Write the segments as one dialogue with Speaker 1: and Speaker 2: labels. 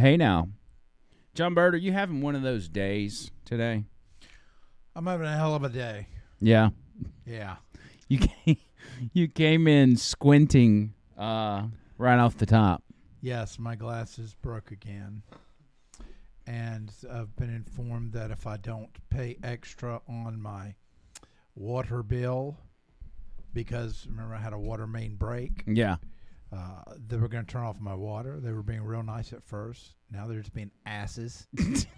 Speaker 1: Hey now. John Bird, are you having one of those days today?
Speaker 2: I'm having a hell of a day.
Speaker 1: Yeah.
Speaker 2: Yeah.
Speaker 1: You came in squinting right off the top.
Speaker 2: Yes, my glasses broke again. And I've been informed that if I don't pay extra on my water bill, because remember I had a water main break,
Speaker 1: Yeah.
Speaker 2: they were going to turn off my water. They were being real nice at first. Now they're just being asses.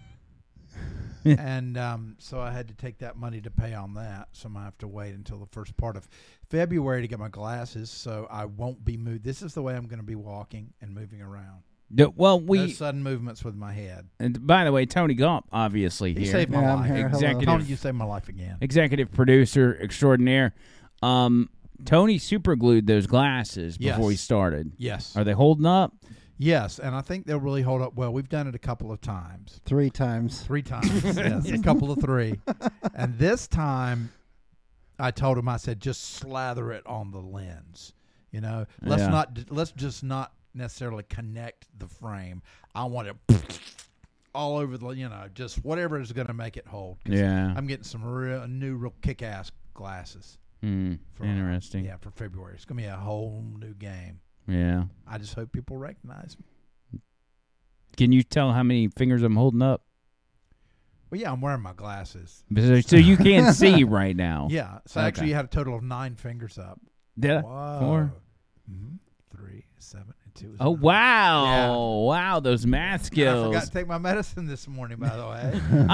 Speaker 2: And so I had to take that money to pay on that. So I'm going to have to wait until the first part of February to get my glasses. So I won't be moved. This is the way I'm going to be walking and moving around.
Speaker 1: Well,
Speaker 2: No sudden movements with my head.
Speaker 1: And by the way, Tony Gump, obviously
Speaker 2: He
Speaker 1: here.
Speaker 2: saved my life.
Speaker 3: here.
Speaker 1: Executive,
Speaker 2: Tony, you saved my life again.
Speaker 1: executive producer extraordinaire. Tony superglued those glasses before
Speaker 2: Yes.
Speaker 1: he started.
Speaker 2: Yes.
Speaker 1: Are they holding up?
Speaker 2: Yes, and I think they'll really hold up well. We've done it a couple of times.
Speaker 3: 3 times.
Speaker 2: 3 times. Yes, a couple of 3. And this time, I told him, I said, just slather it on the lens. You know, let's just not necessarily connect the frame. I want it all over the, just whatever is going to make it hold. 'Cause
Speaker 1: Yeah.
Speaker 2: I'm getting some real kick-ass glasses.
Speaker 1: Interesting.
Speaker 2: Yeah, for February. It's going to be a whole new game.
Speaker 1: Yeah.
Speaker 2: I just hope people recognize me.
Speaker 1: Can you tell how many fingers I'm holding up?
Speaker 2: Well, yeah, I'm wearing my glasses.
Speaker 1: So you can't see right now.
Speaker 2: Yeah, so
Speaker 1: Okay.
Speaker 2: actually you had a total of 9 fingers up.
Speaker 1: Did I?
Speaker 2: Whoa.
Speaker 1: 4?
Speaker 2: 3, 7, and 2 is
Speaker 1: Oh,
Speaker 2: 9.
Speaker 1: wow.
Speaker 2: Yeah.
Speaker 1: Wow, those math
Speaker 2: And
Speaker 1: skills.
Speaker 2: I forgot to take my medicine this morning, by the way.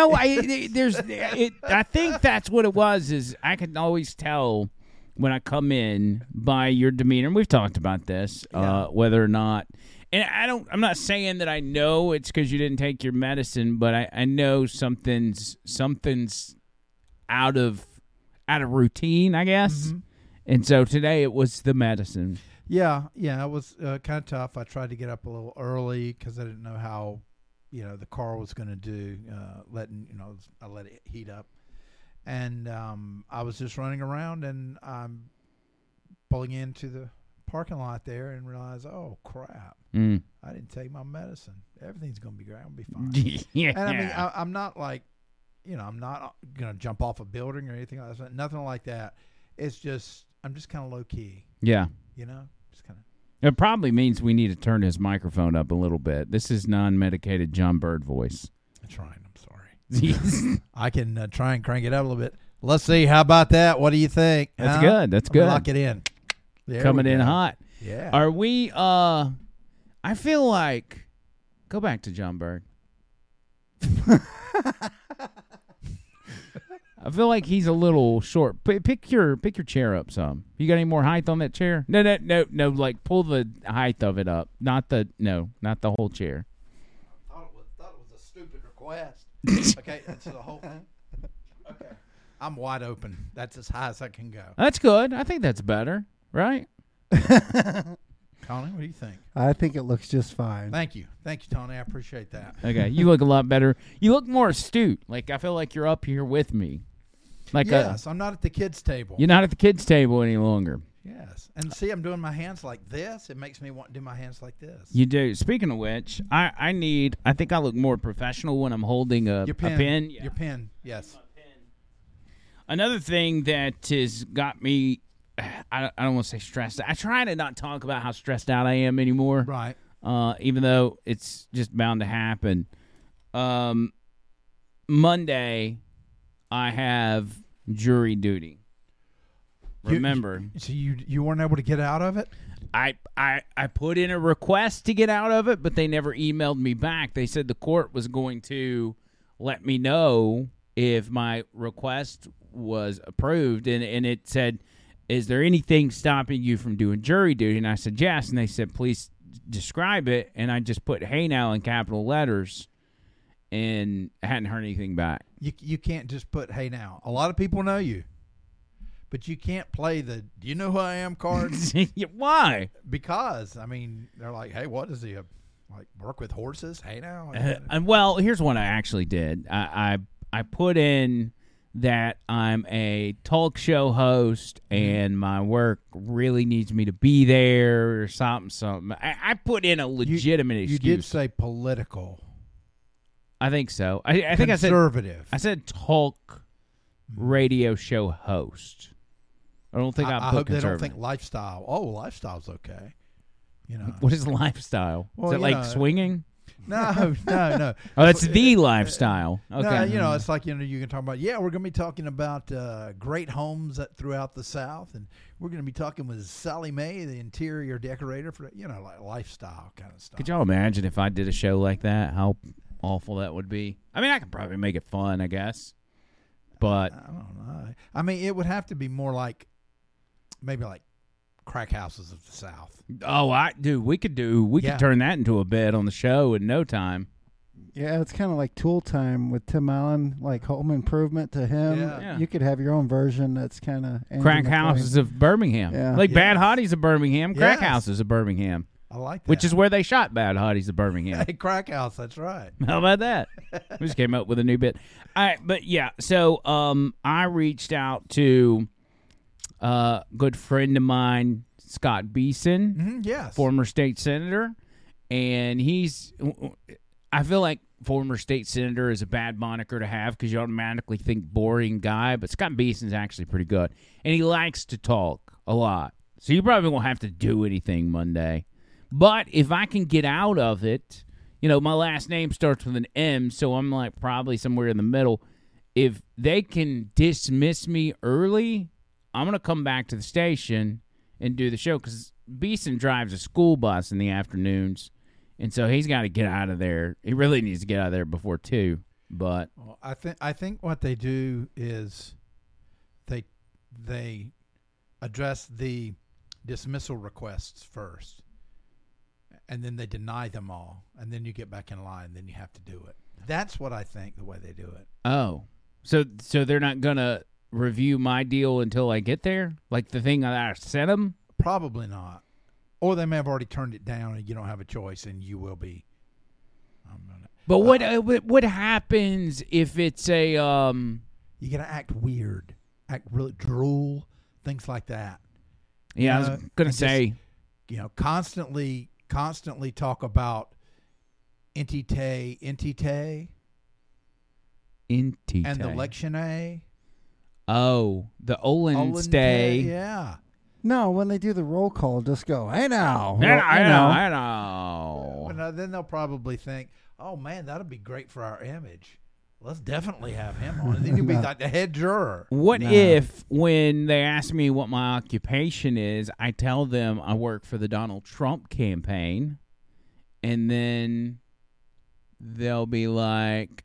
Speaker 1: I think that's what it was, is I can always tell when I come in by your demeanor, and we've talked about this,
Speaker 2: Yeah.
Speaker 1: whether or not, and I'm not saying that I know it's because you didn't take your medicine, but I know something's out of routine, I guess.
Speaker 2: Mhm.
Speaker 1: And so today it was the medicine.
Speaker 2: Yeah, it was kind of tough. I tried to get up a little early because I didn't know how, the car was going to do. I let it heat up, and I was just running around, and I'm pulling into the parking lot there and realized, oh crap,
Speaker 1: Mm.
Speaker 2: I didn't take my medicine. Everything's going to be great. I'm going to be fine.
Speaker 1: Yeah.
Speaker 2: And I mean, I'm not like, I'm not going to jump off a building or anything like that. Nothing like that. It's just, I'm just kind of low key,
Speaker 1: Yeah.
Speaker 2: just kind of.
Speaker 1: It probably means we need to turn his microphone up a little bit. This is non-medicated John Bird voice.
Speaker 2: I'm trying. I'm sorry. I can try and crank it up a little bit. Let's see. How about that? What do you think?
Speaker 1: That's good. That's good.
Speaker 2: Lock it in. There
Speaker 1: Coming
Speaker 2: we
Speaker 1: in
Speaker 2: go.
Speaker 1: hot.
Speaker 2: Yeah.
Speaker 1: Are we, I feel like, go back to John Bird. I feel like he's a little short. Pick your chair up some. You got any more height on that chair? No. Like pull the height of it up. Not the whole chair.
Speaker 2: thought it was a stupid request. Okay, that's the whole. Okay. I'm wide open. That's as high as I can go.
Speaker 1: That's good. I think that's better, right?
Speaker 2: Tony, what do you think?
Speaker 3: I think it looks just fine.
Speaker 2: Thank you, Tony. I appreciate that.
Speaker 1: Okay, you look a lot better. You look more astute. Like I feel like you're up here with me. Like
Speaker 2: Yes, I'm not at the kids' table.
Speaker 1: you're not at the kids' table any longer.
Speaker 2: Yes, and see, I'm doing my hands like this. It makes me want to do my hands like this.
Speaker 1: You do. Speaking of which, I think I look more professional when I'm holding a pen. Yeah.
Speaker 2: Your pen. Yes.
Speaker 1: Another thing that has got me, I don't want to say stressed. I try to not talk about how stressed out I am anymore.
Speaker 2: Right.
Speaker 1: Even though it's just bound to happen. Monday, I have jury duty. Remember,
Speaker 2: So you weren't able to get out of it?
Speaker 1: I put in a request to get out of it, but they never emailed me back. They said the court was going to let me know if my request was approved, and it said, is there anything stopping you from doing jury duty? And I said yes, and they said, please describe it, and I just put hey now in capital letters, and I hadn't heard anything back.
Speaker 2: You can't just put hey now. A lot of people know you, but you can't play the do you know who I am card
Speaker 1: Why?
Speaker 2: because I mean they're like, hey, what does he like work with horses? Hey now.
Speaker 1: And well, here's what I actually did. I put in that I'm a talk show host and my work really needs me to be there or something. I put in a legitimate
Speaker 2: You
Speaker 1: excuse.
Speaker 2: did say political.
Speaker 1: I think so. I think
Speaker 2: conservative.
Speaker 1: I said talk radio show host. I don't think
Speaker 2: I
Speaker 1: put
Speaker 2: hope they don't
Speaker 1: conservative.
Speaker 2: think lifestyle. Oh, lifestyle's okay. You know.
Speaker 1: What is lifestyle?
Speaker 2: Well,
Speaker 1: is it
Speaker 2: you
Speaker 1: like
Speaker 2: know,
Speaker 1: swinging?
Speaker 2: No.
Speaker 1: Oh, that's the lifestyle. Okay.
Speaker 2: No, it's like, you can talk about, we're going to be talking about great homes throughout the South, and we're going to be talking with Sally Mae, the interior decorator, for, like lifestyle kind of stuff.
Speaker 1: Could y'all imagine if I did a show like that? How awful that would be. I mean, I could probably make it fun, I guess. But
Speaker 2: I don't know. I mean, it would have to be more like, maybe like crack houses of the South.
Speaker 1: we could turn that into a bed on the show in no time.
Speaker 3: Yeah, it's kind of like Tool Time with Tim Allen, like Home Improvement to him.
Speaker 2: Yeah.
Speaker 3: You could have your own version that's kind of
Speaker 1: Crack houses of Birmingham.
Speaker 3: Yeah.
Speaker 1: Like Bad
Speaker 2: Yes.
Speaker 1: Hotties of Birmingham, crack
Speaker 2: Yes.
Speaker 1: houses of Birmingham.
Speaker 2: I like that.
Speaker 1: Which is where they shot Bad Hotties of Birmingham.
Speaker 2: Hey, crack house, that's right.
Speaker 1: How about that? We just came up with a new bit. But yeah, so I reached out to a good friend of mine, Scott Beeson,
Speaker 2: Yes.
Speaker 1: former state senator, and I feel like former state senator is a bad moniker to have because you automatically think boring guy, but Scott Beeson's actually pretty good, and he likes to talk a lot. So you probably won't have to do anything Monday. But if I can get out of it, my last name starts with an M, so I'm like probably somewhere in the middle. If they can dismiss me early, I'm going to come back to the station and do the show because Beeson drives a school bus in the afternoons, and so he's got to get out of there. He really needs to get out of there before 2. But
Speaker 2: Well, I think what they do is they address the dismissal requests first, and then they deny them all, and then you get back in line, and then you have to do it. That's what I think the way they do it.
Speaker 1: so they're not going to review my deal until I get there, like the thing that I sent them.
Speaker 2: Probably not, or they may have already turned it down, and you don't have a choice, and you will be.
Speaker 1: But what happens if it's a
Speaker 2: You got to act weird, act really drool, things like that.
Speaker 1: Yeah, I was gonna
Speaker 2: and
Speaker 1: say,
Speaker 2: just, constantly talk about entite, and the lectionary.
Speaker 1: Oh, the Olenstay.
Speaker 2: Yeah.
Speaker 3: No, when they do the roll call, just go, hey now.
Speaker 1: I know.
Speaker 2: But then they'll probably think, oh, man, that'll be great for our image. Let's definitely have him on. And then you'll be like the head juror.
Speaker 1: What if, when they ask me what my occupation is, I tell them I work for the Donald Trump campaign, and then they'll be like,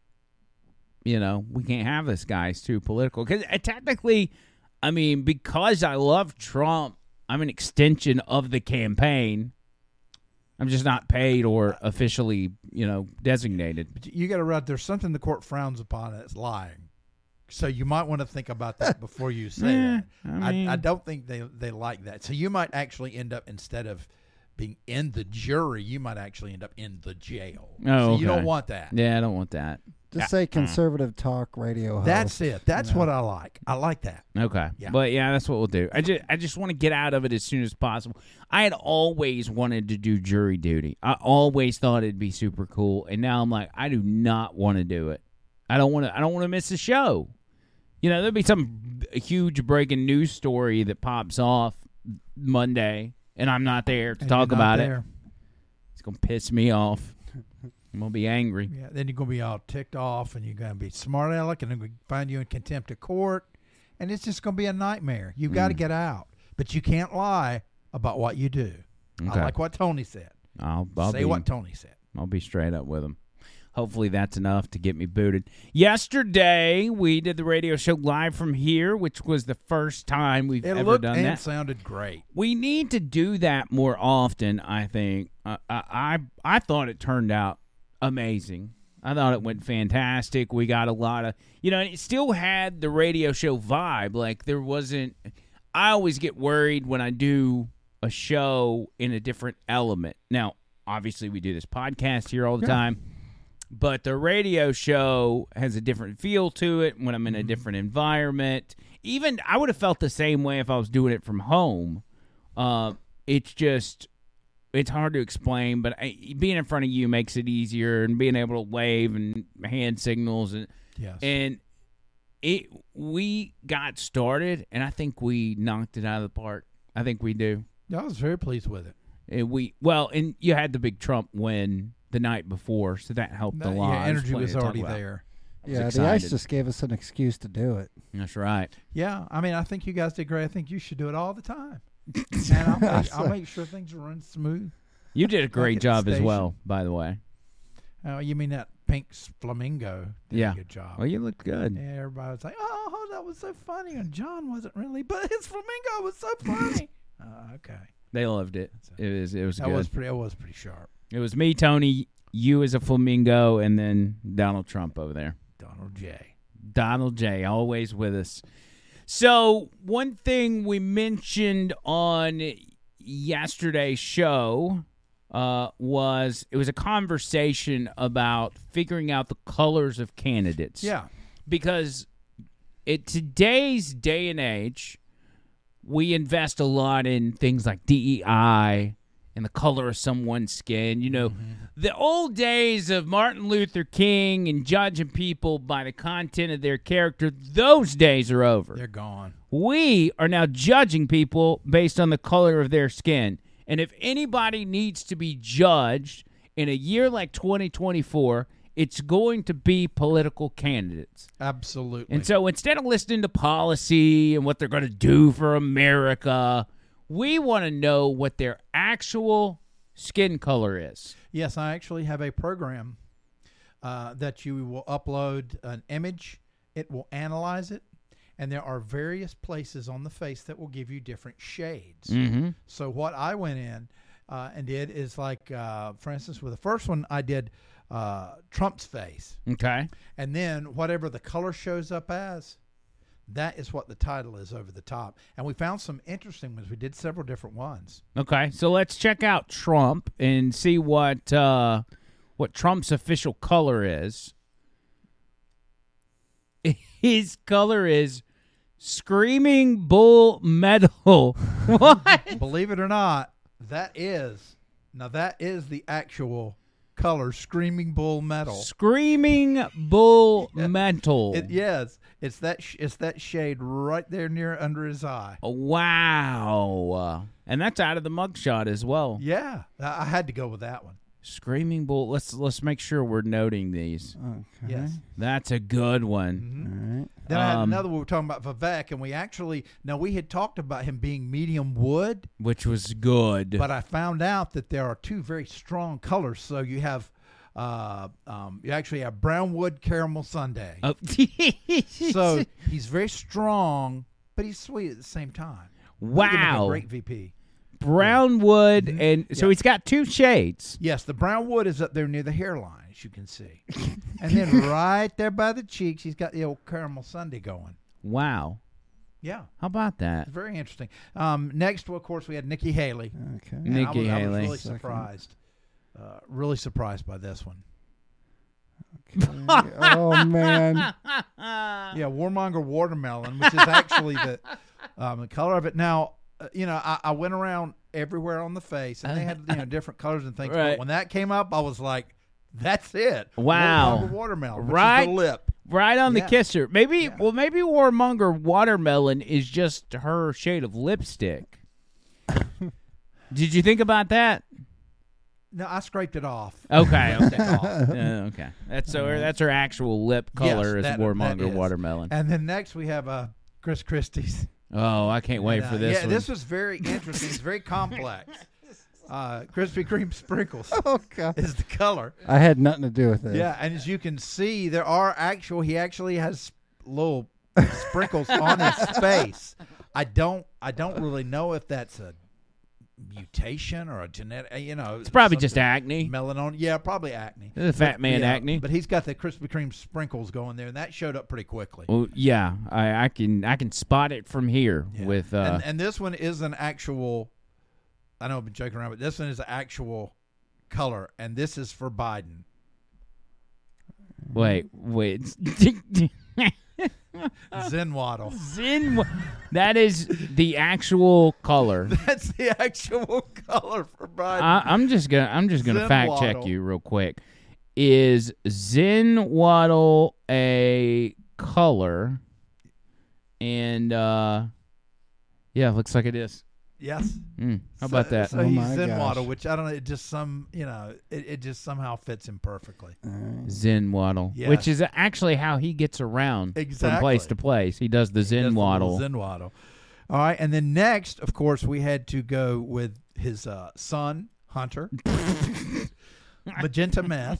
Speaker 1: we can't have this guy. He's too political. Because technically, I mean, because I love Trump, I'm an extension of the campaign. I'm just not paid or officially, designated.
Speaker 2: But you got to realize there's something the court frowns upon, and it's lying. So you might want to think about that before you say that. I don't think they like that. So you might actually end up, instead of being in the jury, you might actually end up in the jail.
Speaker 1: Oh,
Speaker 2: so you don't want that.
Speaker 1: Yeah, I don't want that.
Speaker 3: Just say conservative talk radio host.
Speaker 2: That's it. That's what I like. I like that.
Speaker 1: Okay.
Speaker 2: Yeah.
Speaker 1: But yeah, that's what we'll do. I just want to get out of it as soon as possible. I had always wanted to do jury duty. I always thought it'd be super cool, and now I'm like, I do not want to do it. I don't want to miss the show. There'll be some huge breaking news story that pops off Monday, and I'm not there to talk about it. It's going to piss me off. I'm going to be angry.
Speaker 2: Yeah, then you're going to be all ticked off, and you're going to be smart aleck, and then we find you in contempt of court, and it's just going to be a nightmare. You've got to get out, but you can't lie about what you do.
Speaker 1: Okay.
Speaker 2: I like what Tony said.
Speaker 1: I'll
Speaker 2: Say what Tony said.
Speaker 1: I'll be straight up with him. Hopefully that's enough to get me booted. Yesterday, we did the radio show live from here, which was the first time we've ever done that.
Speaker 2: It sounded great.
Speaker 1: We need to do that more often, I think. I thought it turned out amazing. I thought it went fantastic. We got a lot of, and it still had the radio show vibe. Like, there wasn't, I always get worried when I do a show in a different element. Now, obviously, we do this podcast here all the time. But the radio show has a different feel to it when I'm in a different environment. Even I would have felt the same way if I was doing it from home. It's hard to explain, but being in front of you makes it easier, and being able to wave and hand signals.
Speaker 2: Yes.
Speaker 1: And we got started, and I think we knocked it out of the park. I think we do.
Speaker 2: I was very pleased with it.
Speaker 1: And you had the big Trump win the night before, so that helped a lot.
Speaker 2: Yeah, energy was already there.
Speaker 3: Yeah, the ice just gave us an excuse to do it.
Speaker 1: That's right.
Speaker 2: Yeah, I mean, I think you guys did great. I think you should do it all the time. And I'll make sure things run smooth.
Speaker 1: You did a great
Speaker 2: at the
Speaker 1: job as
Speaker 2: station.
Speaker 1: well, by the way.
Speaker 2: Oh, you mean that pink flamingo did
Speaker 1: Yeah.
Speaker 2: a good job.
Speaker 1: Well, you looked good.
Speaker 2: Yeah, everybody was like, oh, that was so funny. And John wasn't really, but his flamingo was so funny. Okay.
Speaker 1: They loved it. It was
Speaker 2: That
Speaker 1: good.
Speaker 2: was pretty sharp.
Speaker 1: It was me, Tony, you as a flamingo, and then Donald Trump over there. Donald J, always with us. So one thing we mentioned on yesterday's show was a conversation about figuring out the colors of candidates.
Speaker 2: Yeah.
Speaker 1: Because in today's day and age, we invest a lot in things like DEI and the color of someone's skin. You know, the old days of Martin Luther King and judging people by the content of their character, those days are over.
Speaker 2: They're gone.
Speaker 1: We are now judging people based on the color of their skin. And if anybody needs to be judged in a year like 2024, it's going to be political candidates.
Speaker 2: Absolutely.
Speaker 1: And so instead of listening to policy and what they're going to do for America, we want to know what their actual skin color is.
Speaker 2: Yes, I actually have a program that you will upload an image. It will analyze it. And there are various places on the face that will give you different shades.
Speaker 1: Mm-hmm.
Speaker 2: So what I went in and did is like, for instance, with the first one, I did Trump's face.
Speaker 1: Okay.
Speaker 2: And then whatever the color shows up as, that is what the title is over the top. And we found some interesting ones. We did several different ones.
Speaker 1: Okay. So let's check out Trump and see what Trump's official color is. His color is Screaming Bull Metal. What?
Speaker 2: Believe it or not, that is the actual color, Screaming Bull Metal.
Speaker 1: Screaming Bull Metal.
Speaker 2: Yes, it's that shade right there near under his eye.
Speaker 1: Wow. And that's out of the mugshot as well.
Speaker 2: Yeah, I had to go with that one.
Speaker 1: Screaming Bull. Let's make sure we're noting these.
Speaker 3: Okay.
Speaker 2: Yes.
Speaker 1: That's a good one.
Speaker 2: Mm-hmm.
Speaker 3: All right.
Speaker 2: Then I had another one. We were talking about Vivek, and we had talked about him being medium wood,
Speaker 1: Which was good.
Speaker 2: but I found out that there are two very strong colors. So you have, you actually have brown wood caramel sundae.
Speaker 1: Oh.
Speaker 2: So he's very strong, but he's sweet at the same time. He could make a
Speaker 1: Wow.
Speaker 2: great VP.
Speaker 1: Brown wood,
Speaker 2: Mhm.
Speaker 1: and so
Speaker 2: Yeah.
Speaker 1: he's got two shades.
Speaker 2: Yes, the brown wood is up there near the hairline, as you can see. And then right there by the cheeks, he's got the old caramel sundae going.
Speaker 1: Wow.
Speaker 2: Yeah,
Speaker 1: How about that?
Speaker 2: it's very interesting. Next, of course, we had Nikki Haley.
Speaker 3: Okay.
Speaker 2: And
Speaker 1: Nikki
Speaker 2: I was
Speaker 1: Haley.
Speaker 2: really
Speaker 3: Second.
Speaker 2: surprised. Really surprised by this one.
Speaker 3: Okay. Oh man.
Speaker 2: Yeah, Warmonger Watermelon, which is actually the color of it. Now, I went around everywhere on the face, and they had different colors and things.
Speaker 1: Right.
Speaker 2: But when that came up, I was like, "That's it!"
Speaker 1: Wow.
Speaker 2: Warmonger Watermelon, which
Speaker 1: Right.
Speaker 2: is the lip.
Speaker 1: Right on the
Speaker 2: Yeah.
Speaker 1: kisser. Maybe
Speaker 2: Yeah.
Speaker 1: maybe Warmonger Watermelon is just her shade of lipstick. Did you think about that?
Speaker 2: No, I scraped it off.
Speaker 1: Okay. Okay. That's her actual lip color is
Speaker 2: that
Speaker 1: Warmonger
Speaker 2: is.
Speaker 1: Watermelon.
Speaker 2: And then next we have Chris Christie's.
Speaker 1: Oh, I can't wait
Speaker 2: And,
Speaker 1: for this
Speaker 2: yeah,
Speaker 1: one.
Speaker 2: this was very interesting. It's very complex. Krispy Kreme sprinkles
Speaker 3: Oh god.
Speaker 2: is the color.
Speaker 3: I had nothing to do with it.
Speaker 2: Yeah, and as you can see, he actually has little sprinkles on his face. I don't really know if that's a mutation or a genetic.
Speaker 1: It's probably just acne.
Speaker 2: Melanin. Yeah, probably acne.
Speaker 1: This is a fat man acne.
Speaker 2: But he's got the Krispy Kreme sprinkles going there, and that showed up pretty quickly.
Speaker 1: Well, yeah, I can spot it from here
Speaker 2: Yeah.
Speaker 1: with
Speaker 2: and this one is an actual. I know I've been joking around, but this one is an actual color, and this is for Biden.
Speaker 1: Wait.
Speaker 2: Zen Waddle.
Speaker 1: That is the actual color.
Speaker 2: That's the actual color for Biden.
Speaker 1: I'm just gonna
Speaker 2: Zen
Speaker 1: fact
Speaker 2: Waddle.
Speaker 1: check you real quick. Is Zen Waddle a color? And yeah, looks like it is.
Speaker 2: Yes.
Speaker 1: How about that?
Speaker 2: So
Speaker 3: Oh
Speaker 2: he's
Speaker 3: my
Speaker 2: Zen
Speaker 3: gosh.
Speaker 2: Waddle, which I don't know. It just it just somehow fits him perfectly.
Speaker 1: Zen Waddle,
Speaker 2: Yes.
Speaker 1: which is actually how he gets around from
Speaker 2: Exactly.
Speaker 1: place to place. He does the Zen
Speaker 2: Just a little
Speaker 1: Waddle.
Speaker 2: Zen Waddle. All right, and then next, of course, we had to go with his son Hunter. Magenta meth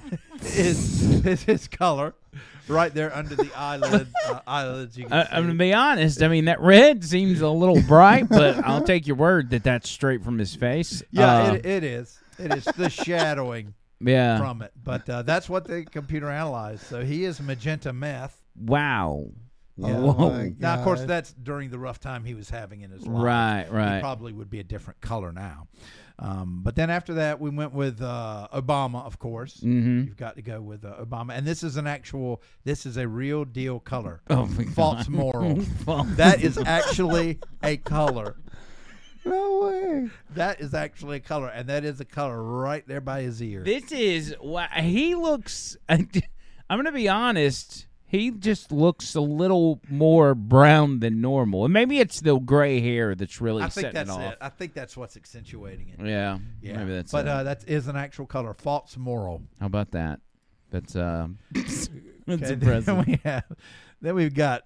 Speaker 2: is his color, right there under the eyelids. You can see.
Speaker 1: I'm gonna be honest. I mean, that red seems a little bright, but I'll take your word that that's straight from his face.
Speaker 2: Yeah, it is. It is the shadowing
Speaker 1: Yeah.
Speaker 2: from it, but that's what the computer analyzed. So he is magenta meth.
Speaker 1: Wow.
Speaker 2: Yeah.
Speaker 3: Oh
Speaker 1: Whoa.
Speaker 3: my
Speaker 2: Now, of course,
Speaker 3: gosh.
Speaker 2: that's during the rough time he was having in his life.
Speaker 1: Right.
Speaker 2: He
Speaker 1: Right.
Speaker 2: probably would be a different color now. But then after that, we went with Obama, of course.
Speaker 1: Mm-hmm.
Speaker 2: You've got to go with Obama. And this is a real deal color.
Speaker 1: Oh my
Speaker 2: False
Speaker 1: God.
Speaker 2: moral.
Speaker 1: False.
Speaker 2: That is actually a color.
Speaker 3: No way.
Speaker 2: That is actually a color. And that is a color right there by his ear.
Speaker 1: This is he looks. I'm gonna be honest. He just looks a little more brown than normal, and maybe it's the gray hair that's really
Speaker 2: I think
Speaker 1: setting
Speaker 2: that's
Speaker 1: it off.
Speaker 2: it. I think that's what's accentuating it.
Speaker 1: Yeah,
Speaker 2: Yeah.
Speaker 1: maybe that's.
Speaker 2: But
Speaker 1: it.
Speaker 2: that is an actual color. False moral.
Speaker 1: How about that? That's that's
Speaker 2: Okay,
Speaker 1: impressive.
Speaker 2: Then we've got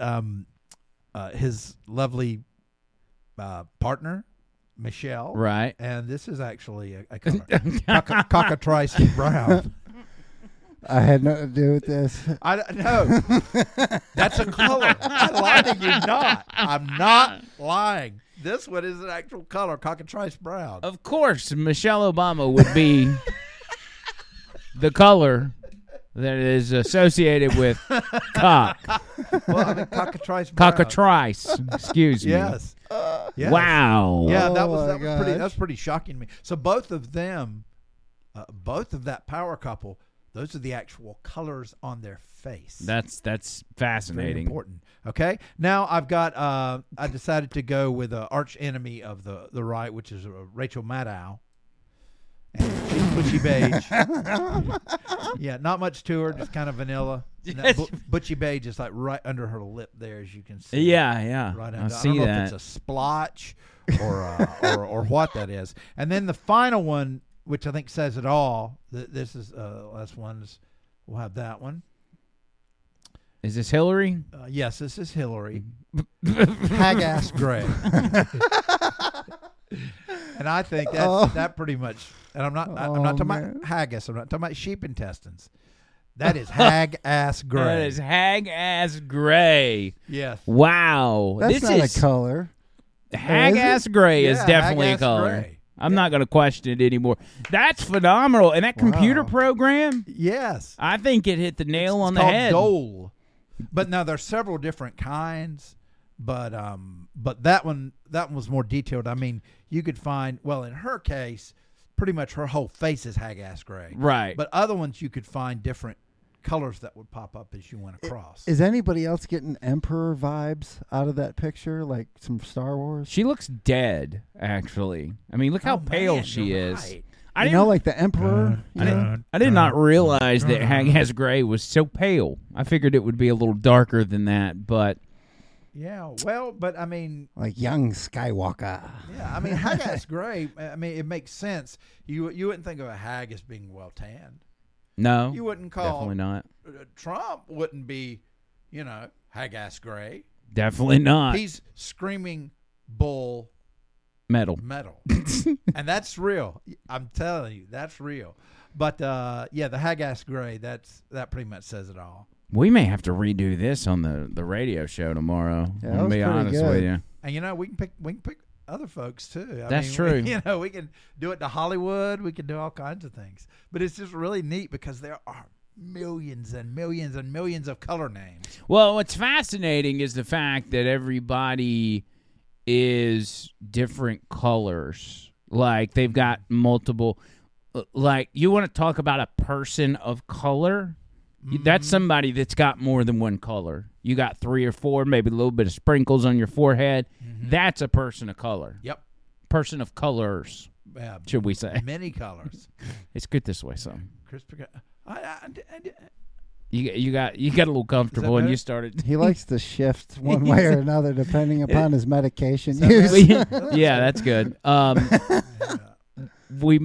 Speaker 2: his lovely partner, Michelle.
Speaker 1: Right.
Speaker 2: And this is actually a color. Cockatrice brown.
Speaker 3: I had nothing to do with this.
Speaker 2: I no. That's a color. I'm lying to you not. I'm not lying. This one is an actual color, cockatrice brown.
Speaker 1: Of course, Michelle Obama would be the color that is associated with cock.
Speaker 2: Well, I mean, cockatrice brown.
Speaker 1: Cockatrice. Excuse me.
Speaker 2: Yes. Yes.
Speaker 1: Wow.
Speaker 2: Yeah,
Speaker 3: Oh
Speaker 2: that was
Speaker 3: my
Speaker 2: pretty.
Speaker 3: gosh.
Speaker 2: That's pretty shocking to me. So both of them, both of that power couple, those are the actual colors on their face.
Speaker 1: That's
Speaker 2: very
Speaker 1: fascinating.
Speaker 2: important. Okay, now I've got. I decided to go with an arch enemy of the right, which is Rachel Maddow. And she's butchy beige. Yeah, not much to her, just kind of vanilla. And that butchy beige is like right under her lip there, as you can see.
Speaker 1: Yeah.
Speaker 2: Right
Speaker 1: I
Speaker 2: under.
Speaker 1: see
Speaker 2: don't know
Speaker 1: that.
Speaker 2: if it's a splotch or what that is. And then the final one, which I think says it all. This is last one. We'll have that one.
Speaker 1: Is this Hillary?
Speaker 2: Yes, this is Hillary. Hag-ass gray. And I think that pretty much. And I'm not talking about haggis. I'm not talking about sheep intestines. That is hag-ass gray.
Speaker 1: That is hag-ass gray.
Speaker 2: Yes.
Speaker 1: Wow.
Speaker 3: That's
Speaker 1: this
Speaker 3: not
Speaker 1: is
Speaker 3: a color.
Speaker 1: hag-ass gray is
Speaker 2: Yeah,
Speaker 1: definitely a
Speaker 2: hag-ass
Speaker 1: color.
Speaker 2: gray.
Speaker 1: I'm not going to question it anymore. That's phenomenal. And that computer
Speaker 3: Wow.
Speaker 1: program,
Speaker 2: Yes.
Speaker 1: I think it hit the nail on
Speaker 2: It's
Speaker 1: the
Speaker 2: called
Speaker 1: head.
Speaker 2: Dole. But now there's several different kinds. But that one was more detailed. I mean, you could find, well, in her case, pretty much her whole face is hag-ass gray.
Speaker 1: Right.
Speaker 2: But other ones you could find different colors that would pop up as you went across.
Speaker 3: Is anybody else getting Emperor vibes out of that picture, like some Star Wars?
Speaker 1: She looks dead, actually. I mean, look how
Speaker 2: Oh,
Speaker 1: pale
Speaker 2: man,
Speaker 1: she
Speaker 2: you're
Speaker 1: is.
Speaker 2: right.
Speaker 1: I
Speaker 3: You
Speaker 1: didn't
Speaker 3: know, like the Emperor. you know?
Speaker 1: I did not realize that hag-ass gray was so pale. I figured it would be a little darker than that, but
Speaker 2: Yeah, well, but I mean,
Speaker 3: Like young Skywalker.
Speaker 2: yeah, I mean, hag-ass gray. I mean, it makes sense. You wouldn't think of a hag as being well tanned.
Speaker 1: no,
Speaker 2: You wouldn't call
Speaker 1: definitely not.
Speaker 2: Trump wouldn't be, hag-ass gray.
Speaker 1: Definitely not.
Speaker 2: He's screaming bull
Speaker 1: Metal.
Speaker 2: metal, and that's real. I'm telling you, that's real. But yeah, the hag-ass gray. That pretty much says it all.
Speaker 1: We may have to redo this on the radio show tomorrow.
Speaker 3: Yeah,
Speaker 1: I'm
Speaker 3: that
Speaker 1: gonna
Speaker 3: was
Speaker 1: be
Speaker 3: pretty
Speaker 1: honest
Speaker 3: good.
Speaker 1: with you.
Speaker 2: And we can pick other folks too.
Speaker 1: That's
Speaker 2: mean,
Speaker 1: true.
Speaker 2: We can do it to Hollywood. We can do all kinds of things. But it's just really neat because there are millions and millions and millions of color names.
Speaker 1: Well, what's fascinating is the fact that everybody is different colors. Like they've got multiple. Like you want to talk about a person of color? That's somebody that's got more than one color. You got 3 or 4, maybe a little bit of sprinkles on your forehead. That's a person of color.
Speaker 2: Yep.
Speaker 1: Person of colors, should we say.
Speaker 2: Many colors.
Speaker 1: It's good this way, son.
Speaker 2: Christopher,
Speaker 1: You got a little comfortable and you started.
Speaker 3: He likes to shift one way or another depending upon his medication
Speaker 2: that
Speaker 3: use.
Speaker 1: Yeah, that's good. We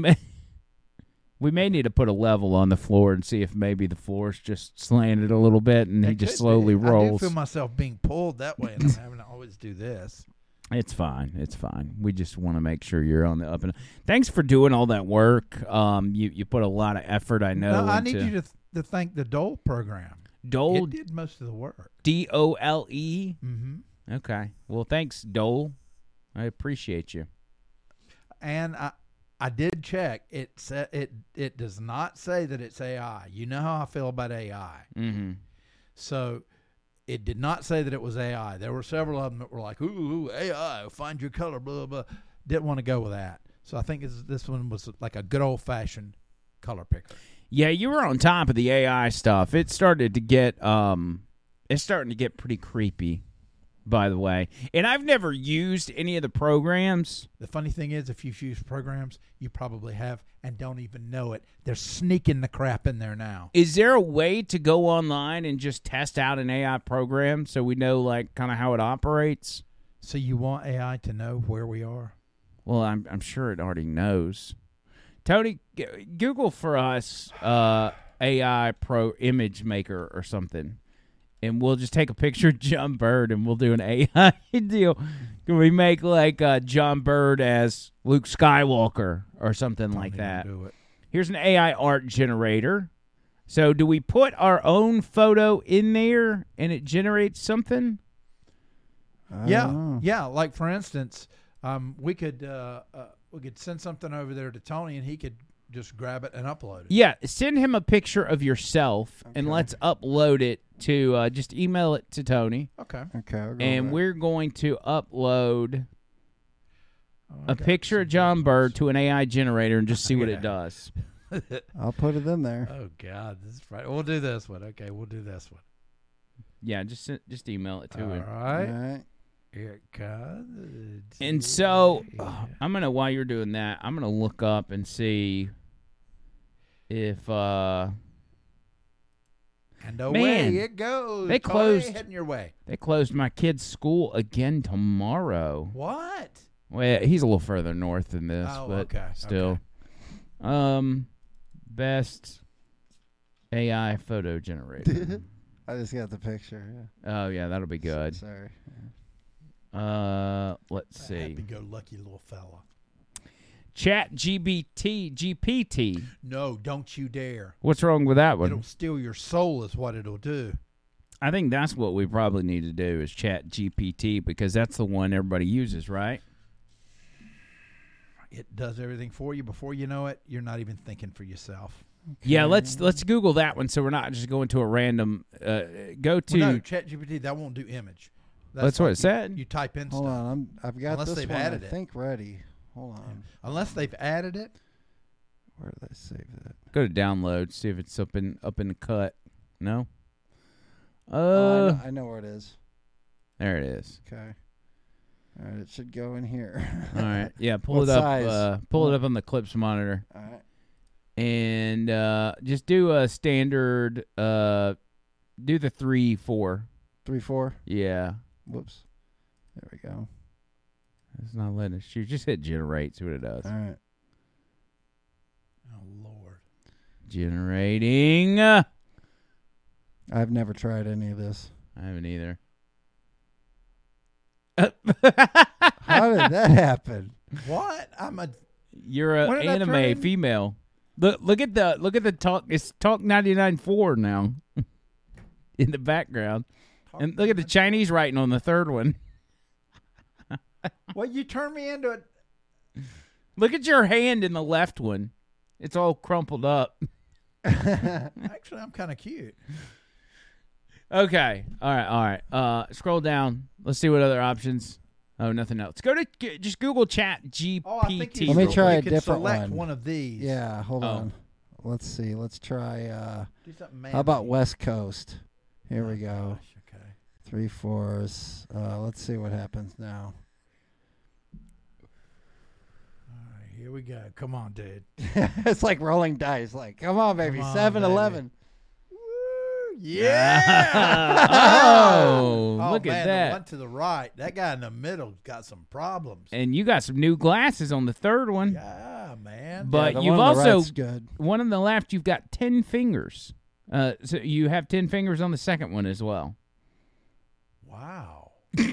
Speaker 1: may need to put a level on the floor and see if maybe the floor's just slanted a little bit and he just slowly rolls.
Speaker 2: I do feel myself being pulled that way, and I'm having to always do this.
Speaker 1: It's fine. It's fine. We just want to make sure you're on the up and. Thanks for doing all that work. You put a lot of effort. I know.
Speaker 2: No, I need you to thank the Dole program.
Speaker 1: Dole.
Speaker 2: It did most of the work.
Speaker 1: DOLE.
Speaker 2: Mm-hmm.
Speaker 1: Okay. Well, thanks, Dole. I appreciate you.
Speaker 2: And I did check. It said it does not say that it's AI. You know how I feel about AI.
Speaker 1: Mm-hmm.
Speaker 2: So it did not say that it was AI. There were several of them that were like, ooh, AI, find your color, blah, blah. Didn't want to go with that. So I think this one was like a good old-fashioned color picker.
Speaker 1: Yeah, you were on top of the AI stuff. It started to get it's starting to get pretty creepy, by the way. And I've never used any of the programs.
Speaker 2: The funny thing is, if you've used programs, you probably have and don't even know it. They're sneaking the crap in there now.
Speaker 1: Is there a way to go online and just test out an AI program so we know like kind of how it operates?
Speaker 2: So you want AI to know where we are?
Speaker 1: Well, I'm sure it already knows. Tony, Google for us AI Pro Image Maker or something, and we'll just take a picture of John Bird and we'll do an AI deal. Can we make like John Bird as Luke Skywalker or something like that?
Speaker 2: Do it.
Speaker 1: Here's an AI art generator. So do we put our own photo in there and it generates something?
Speaker 2: Yeah. Like for instance, we could send something over there to Tony, and he could just grab it and upload it.
Speaker 1: Yeah, send him a picture of yourself, and let's upload it to. Just email it to Tony.
Speaker 2: Okay.
Speaker 1: And we're going to upload a picture of John Bird to an AI generator and just see what it does.
Speaker 3: I'll put it in there.
Speaker 2: Oh God, this is right. We'll do this one. Okay, we'll do this one.
Speaker 1: Yeah, just email it to him.
Speaker 2: All right.
Speaker 3: All right.
Speaker 2: Here it comes.
Speaker 1: And so I'm gonna, while you're doing that, I'm gonna look up and see if
Speaker 2: and away
Speaker 1: Man,
Speaker 2: it goes.
Speaker 1: they
Speaker 2: Tony,
Speaker 1: closed-
Speaker 2: heading your way.
Speaker 1: they closed my kid's school again tomorrow.
Speaker 2: What?
Speaker 1: Well, he's a little further north than this,
Speaker 2: Oh,
Speaker 1: but
Speaker 2: okay.
Speaker 1: still. Best AI photo generator.
Speaker 3: I just got the picture. Yeah.
Speaker 1: Oh yeah, that'll be good.
Speaker 3: Sorry.
Speaker 1: Let's see.
Speaker 2: Happy-go-lucky little fella.
Speaker 1: Chat GPT.
Speaker 2: No, don't you dare.
Speaker 1: What's wrong with that one?
Speaker 2: It'll steal your soul is what it'll do.
Speaker 1: I think that's what we probably need to do is Chat GPT because that's the one everybody uses, right?
Speaker 2: It does everything for you. Before you know it, you're not even thinking for yourself.
Speaker 3: Okay.
Speaker 1: Yeah, let's Google that one so we're not just going to a random go to.
Speaker 2: Well, no, ChatGPT, that won't do image.
Speaker 1: That's what it said.
Speaker 2: You type in
Speaker 3: Hold
Speaker 2: stuff.
Speaker 3: on. I've got
Speaker 2: Unless
Speaker 3: this
Speaker 2: they've
Speaker 3: one,
Speaker 2: added
Speaker 3: I
Speaker 2: it.
Speaker 3: think, ready. Hold on.
Speaker 2: Unless they've added it.
Speaker 3: Where did I save that?
Speaker 1: Go to download, see if it's up in the cut. No.
Speaker 3: I know where it is.
Speaker 1: There it is.
Speaker 3: Okay. All right, it should go in here.
Speaker 1: All right. Yeah, pull
Speaker 3: What
Speaker 1: it up.
Speaker 3: size?
Speaker 1: Pull it up on the Clips monitor,
Speaker 3: All right.
Speaker 1: and just do a standard. Do the 3-4.
Speaker 3: 3-4.
Speaker 1: Yeah,
Speaker 3: Whoops. There we go.
Speaker 1: it's not letting us shoot. Just hit generate. See what it does.
Speaker 3: All right.
Speaker 2: Oh, Lord.
Speaker 1: Generating.
Speaker 3: I've never tried any of this.
Speaker 1: I haven't either.
Speaker 3: How did that happen?
Speaker 2: What?
Speaker 1: You're an
Speaker 2: When did I turn
Speaker 1: anime
Speaker 2: in?
Speaker 1: female. Look at the talk. It's Talk 99.4 now in the background, and look at the Chinese writing on the third one.
Speaker 2: Well, you turned me into it.
Speaker 1: Look at your hand in the left one. It's all crumpled up.
Speaker 2: Actually, I'm kind of cute.
Speaker 1: Okay. All right. Scroll down. Let's see what other options. Oh, nothing else. Go to just Google Chat GPT.
Speaker 2: Oh, I think
Speaker 3: Let me try
Speaker 2: you
Speaker 3: a
Speaker 2: could
Speaker 3: different
Speaker 2: select
Speaker 3: one.
Speaker 2: one of these.
Speaker 3: Yeah, hold
Speaker 1: Oh.
Speaker 3: on. Let's see. Let's try.
Speaker 2: Do something
Speaker 3: How about
Speaker 2: manly.
Speaker 3: West Coast? Here we go.
Speaker 2: Gosh, okay.
Speaker 3: 3/4. Let's see what happens now.
Speaker 2: All right, here we go. Come on, dude.
Speaker 3: It's like rolling dice. Like, come on, baby.
Speaker 2: Come on,
Speaker 3: 7-11.
Speaker 2: Woo, yeah.
Speaker 1: Oh, look
Speaker 2: man,
Speaker 1: at
Speaker 2: The
Speaker 1: that.
Speaker 2: one to the right. That guy in the middle got some problems.
Speaker 1: And you got some new glasses on the third one.
Speaker 2: Yeah, man.
Speaker 1: But
Speaker 3: the
Speaker 1: you've
Speaker 3: one on the
Speaker 1: also
Speaker 3: right's good.
Speaker 1: one on the left. You've got 10 fingers. So you have 10 fingers on the second one as well.
Speaker 2: Wow.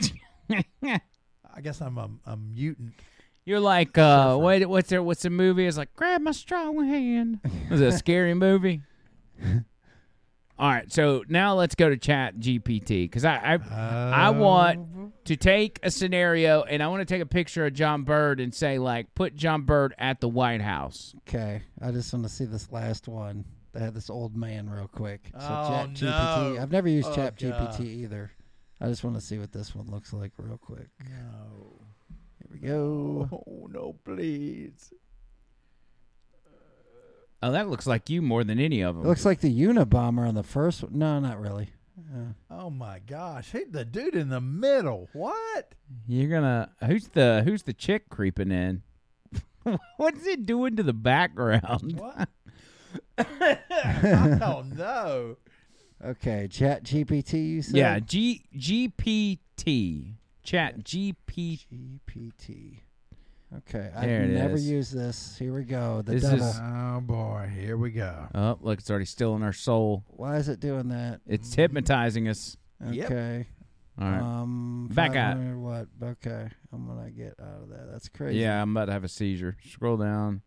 Speaker 2: I guess I'm a mutant.
Speaker 1: You're like,
Speaker 2: Surfer.
Speaker 1: wait, what's the movie? It's like, grab my strong hand. Was it a scary movie? All right, so now let's go to Chat GPT because I want to take a scenario and I want to take a picture of John Bird and say like, put John Bird at the White House.
Speaker 3: Okay. I just want to see this last one. They had this old man real quick. So
Speaker 2: Oh,
Speaker 3: ChatGPT.
Speaker 2: no.
Speaker 3: I've never used
Speaker 2: Oh,
Speaker 3: ChatGPT
Speaker 2: God.
Speaker 3: either. I just want to see what this one looks like real quick.
Speaker 2: No.
Speaker 3: Here we go.
Speaker 2: Oh, no, please.
Speaker 1: Oh, that looks like you more than any of
Speaker 3: It
Speaker 1: them.
Speaker 3: looks like the Unabomber on the first one. No, not really.
Speaker 2: Oh, my gosh. Hey, the dude in the middle. What?
Speaker 1: You're gonna who's the chick creeping in? What's it doing to the background?
Speaker 2: What? I don't know.
Speaker 3: Okay, ChatGPT, you said?
Speaker 1: Yeah, GPT. Chat GPT.
Speaker 3: GPT. Okay,
Speaker 1: There
Speaker 3: I've
Speaker 1: it
Speaker 3: never
Speaker 1: is.
Speaker 3: used this. Here we go. The
Speaker 1: This
Speaker 3: devil.
Speaker 1: is-
Speaker 2: Oh, boy. Here we go.
Speaker 1: Oh, look, it's already still in our soul.
Speaker 3: Why is it doing that?
Speaker 1: It's hypnotizing us.
Speaker 2: Yep.
Speaker 3: Okay.
Speaker 1: All right.
Speaker 3: Back
Speaker 1: at-
Speaker 3: what? Okay, I'm gonna get out of that. That's crazy.
Speaker 1: Yeah, I'm about to have a seizure. Scroll down.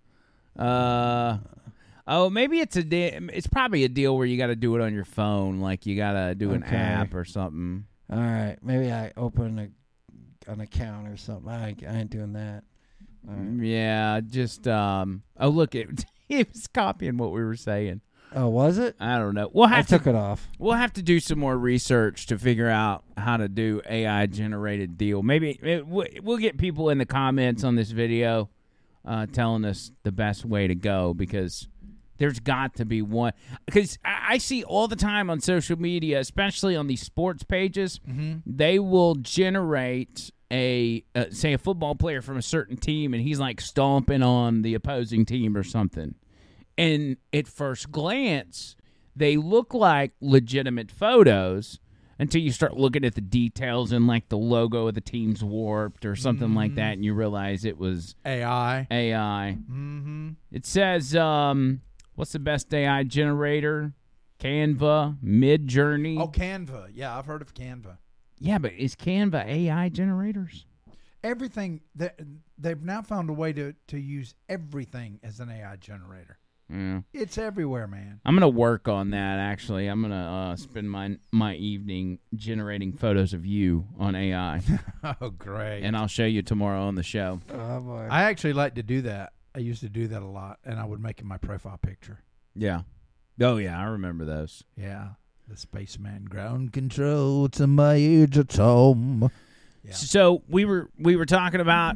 Speaker 1: Oh, maybe it's it's probably a deal where you got to do it on your phone, like you got to do an
Speaker 3: Okay.
Speaker 1: app or something.
Speaker 3: All right. Maybe I open an account or something. I ain't doing that. All right.
Speaker 1: Yeah, just oh look, it was copying what we were saying.
Speaker 3: Oh, was it?
Speaker 1: I don't know. We'll
Speaker 3: I
Speaker 1: have
Speaker 3: took
Speaker 1: to
Speaker 3: it off.
Speaker 1: we'll have to do some more research to figure out how to do AI generated deal. Maybe we'll get people in the comments on this video telling us the best way to go because there's got to be one. Because I see all the time on social media, especially on these sports pages, they will generate say a football player from a certain team, and he's like stomping on the opposing team or something. And at first glance, they look like legitimate photos until you start looking at the details and like the logo of the team's warped or something like that, and you realize it was
Speaker 2: AI.
Speaker 1: AI.
Speaker 2: Mm-hmm.
Speaker 1: It says, what's the best AI generator? Canva, Midjourney.
Speaker 2: Oh, Canva. Yeah, I've heard of Canva.
Speaker 1: Yeah, but is Canva AI generators?
Speaker 2: Everything they've now found a way to use everything as an AI generator.
Speaker 1: Yeah.
Speaker 2: It's everywhere, man.
Speaker 1: I'm gonna work on that. Actually, I'm gonna spend my evening generating photos of you on AI,
Speaker 2: Oh, great.
Speaker 1: and I'll show you tomorrow on the show.
Speaker 3: Oh boy.
Speaker 2: I actually like to do that. I used to do that a lot, and I would make it my profile picture.
Speaker 1: Yeah. Oh yeah, I remember those.
Speaker 2: Yeah. The spaceman ground control to my age at home. Yeah.
Speaker 1: So we were talking about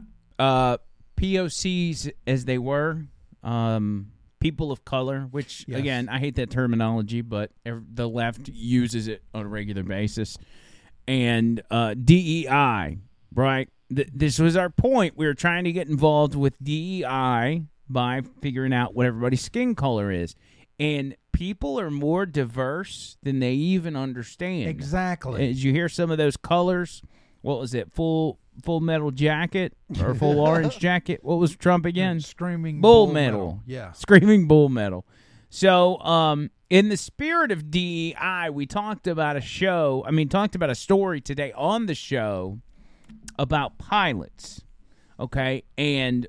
Speaker 1: POCs as they were. People of color, which,
Speaker 2: Yes.
Speaker 1: again, I hate that terminology, but the left uses it on a regular basis. And DEI, right? This was our point. We were trying to get involved with DEI by figuring out what everybody's skin color is. And people are more diverse than they even understand.
Speaker 2: Exactly.
Speaker 1: As you hear some of those colors, what was it, Full Metal Jacket or Full Orange Jacket? What was Trump again?
Speaker 2: Screaming
Speaker 1: Bull metal.
Speaker 2: Yeah.
Speaker 1: Screaming bull metal. So, in the spirit of DEI, we talked about a story today on the show about pilots. Okay, and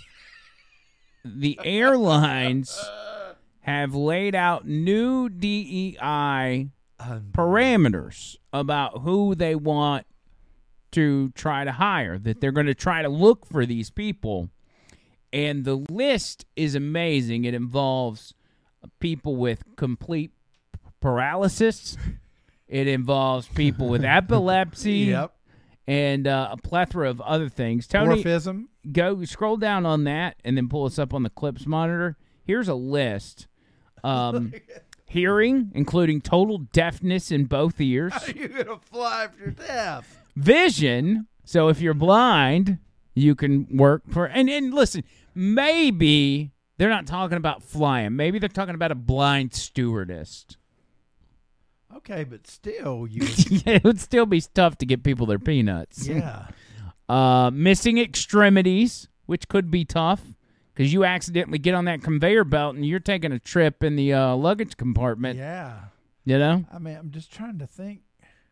Speaker 1: the airlines have laid out new DEI parameters about who they want to try to hire, that they're going to try to look for these people. And the list is amazing. It involves people with complete paralysis. It involves people with epilepsy.
Speaker 2: Yep.
Speaker 1: And a plethora of other things. Tony,
Speaker 2: Dwarfism.
Speaker 1: go scroll down on that and then pull us up on the clips monitor. Here's a list Hearing, including total deafness in both ears.
Speaker 2: How are you going to fly if you're deaf?
Speaker 1: Vision, so if you're blind, you can work for... And listen, maybe they're not talking about flying. Maybe they're talking about a blind stewardess.
Speaker 2: Okay, but still,
Speaker 1: It would still be tough to get people their peanuts.
Speaker 2: yeah.
Speaker 1: Missing extremities, which could be tough because you accidentally get on that conveyor belt and you're taking a trip in the luggage compartment.
Speaker 2: Yeah.
Speaker 1: You know?
Speaker 2: I mean, I'm just trying to think.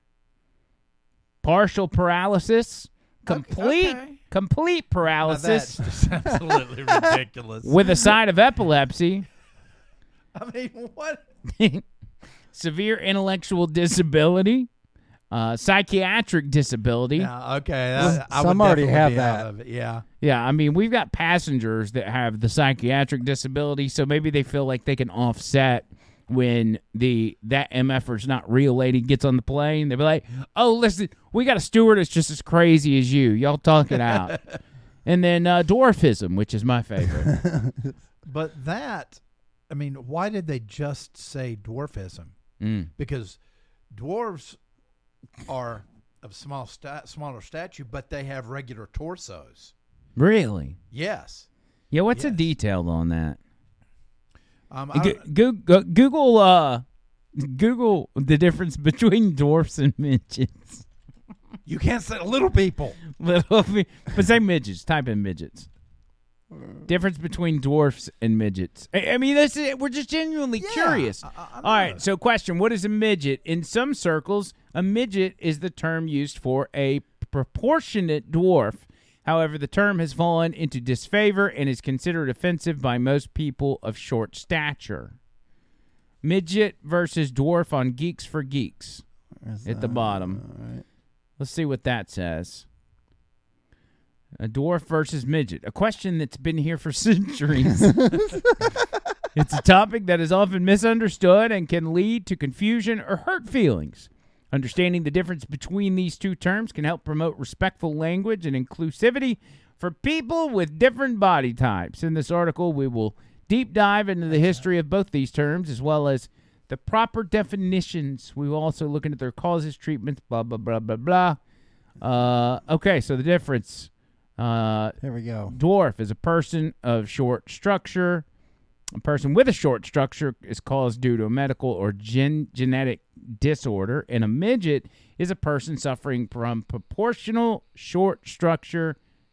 Speaker 1: Partial paralysis. Complete
Speaker 2: Now
Speaker 1: paralysis
Speaker 2: that's just absolutely ridiculous.
Speaker 1: with a side of epilepsy.
Speaker 2: I mean, what?
Speaker 1: Severe intellectual disability. Psychiatric disability.
Speaker 2: Yeah, okay. I
Speaker 3: Some
Speaker 2: would
Speaker 3: already
Speaker 2: definitely
Speaker 3: have
Speaker 2: be
Speaker 3: that.
Speaker 2: out of it. Yeah.
Speaker 1: Yeah, I mean, we've got passengers that have the psychiatric disability, so maybe they feel like they can offset when that MFer's not real lady gets on the plane. They'll be like, oh, listen, we got a stewardess just as crazy as you. Y'all talk it out. And then dwarfism, which is my favorite.
Speaker 2: But that, I mean, why did they just say dwarfism? Because dwarves are of smaller stature, but they have regular torsos.
Speaker 1: Really?
Speaker 2: Yes.
Speaker 1: Yeah, what's the
Speaker 2: Yes.
Speaker 1: detail on that?
Speaker 2: I
Speaker 1: Google the difference between dwarfs and midgets.
Speaker 2: you can't say little people.
Speaker 1: But say midgets. Type in midgets. Difference between dwarfs and midgets. I mean, we're just genuinely curious.
Speaker 2: I
Speaker 1: All right, so question. What is a midget? In some circles, a midget is the term used for a proportionate dwarf. However, the term has fallen into disfavor and is considered offensive by most people of short stature. Midget versus dwarf on Geeks for Geeks at the bottom.
Speaker 3: All right.
Speaker 1: Let's see what that says. A dwarf versus midget. A question that's been here for centuries. It's a topic that is often misunderstood and can lead to confusion or hurt feelings. Understanding the difference between these two terms can help promote respectful language and inclusivity for people with different body types. In this article, we will deep dive into the history of both these terms as well as the proper definitions. We will also look into their causes, treatments, blah, blah, blah, blah, blah. Okay, so the difference.
Speaker 3: Here we go.
Speaker 1: Dwarf is a person of short structure. A person with a short structure is caused due to a medical or genetic disorder, and a midget is a person suffering from proportional short structure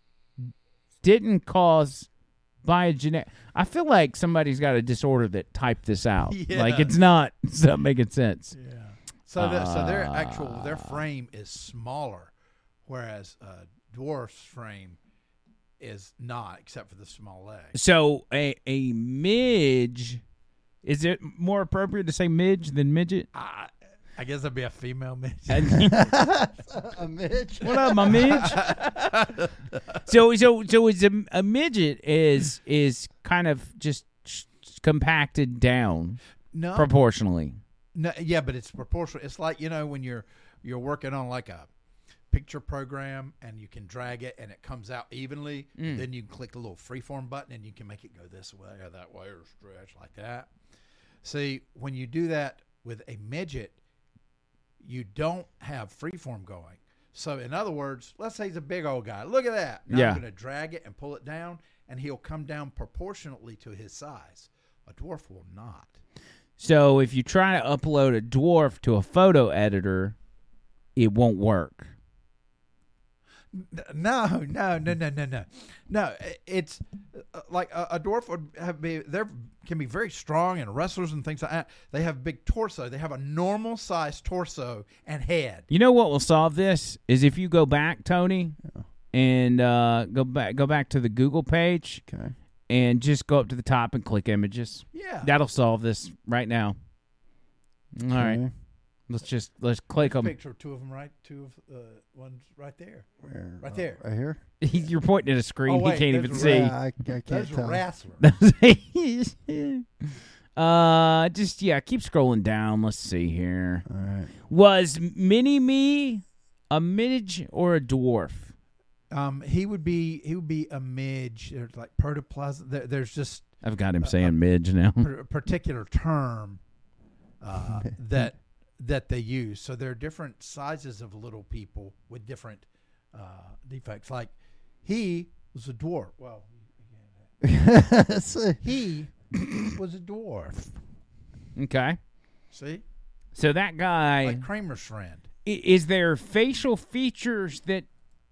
Speaker 1: didn't cause by a genetic. I feel like somebody's got a disorder that typed this out.
Speaker 2: Yeah.
Speaker 1: Like it's not making sense.
Speaker 2: Yeah. So their frame is smaller, whereas dwarf's frame is not, except for the small legs.
Speaker 1: So a midge, is it more appropriate to say midge than midget?
Speaker 2: I guess that'd be a female midget.
Speaker 3: A midge.
Speaker 1: What up, my midge? So is a midget is kind of just compacted down
Speaker 2: No,
Speaker 1: proportionally.
Speaker 2: no, yeah, but it's proportional. It's like, when you're working on like a picture program and you can drag it and it comes out evenly. Then you can click the little freeform button and you can make it go this way or that way or stretch like that. See, when you do that with a midget, you don't have freeform going. So in other words, let's say he's a big old guy. Look at that. Now
Speaker 1: Yeah.
Speaker 2: I'm going to drag it and pull it down and he'll come down proportionately to his size. A dwarf will not.
Speaker 1: So if you try to upload a dwarf to a photo editor, it won't work.
Speaker 2: No. It's like a dwarf would can be very strong and wrestlers and things like that. They have big torso. They have a normal sized torso and head.
Speaker 1: You know what will solve this is if you go back, Tony, and go back to the Google page,
Speaker 3: Okay.
Speaker 1: and just go up to the top and click images.
Speaker 2: Yeah.
Speaker 1: That'll solve this right now. All right, let's click them.
Speaker 2: Picture of two of them, right? One's right there.
Speaker 3: Where?
Speaker 2: Right there.
Speaker 3: Right here.
Speaker 1: You're pointing at a screen.
Speaker 2: Oh, wait,
Speaker 1: he can't even
Speaker 2: there's
Speaker 1: see.
Speaker 3: Yeah, I can't
Speaker 2: Those are
Speaker 3: tell.
Speaker 2: wrestlers.
Speaker 1: Keep scrolling down. Let's see here.
Speaker 3: All right.
Speaker 1: Was Mini-Me a midge or a dwarf?
Speaker 2: He would be a midge. There's like protoplasm. There's just
Speaker 1: I've got him saying midge now.
Speaker 2: a particular term that they use. So there are different sizes of little people with different defects. Like he was a dwarf. Well, he was a dwarf.
Speaker 1: Okay.
Speaker 2: See,
Speaker 1: So that guy,
Speaker 2: like Kramer's friend.
Speaker 1: is there facial features that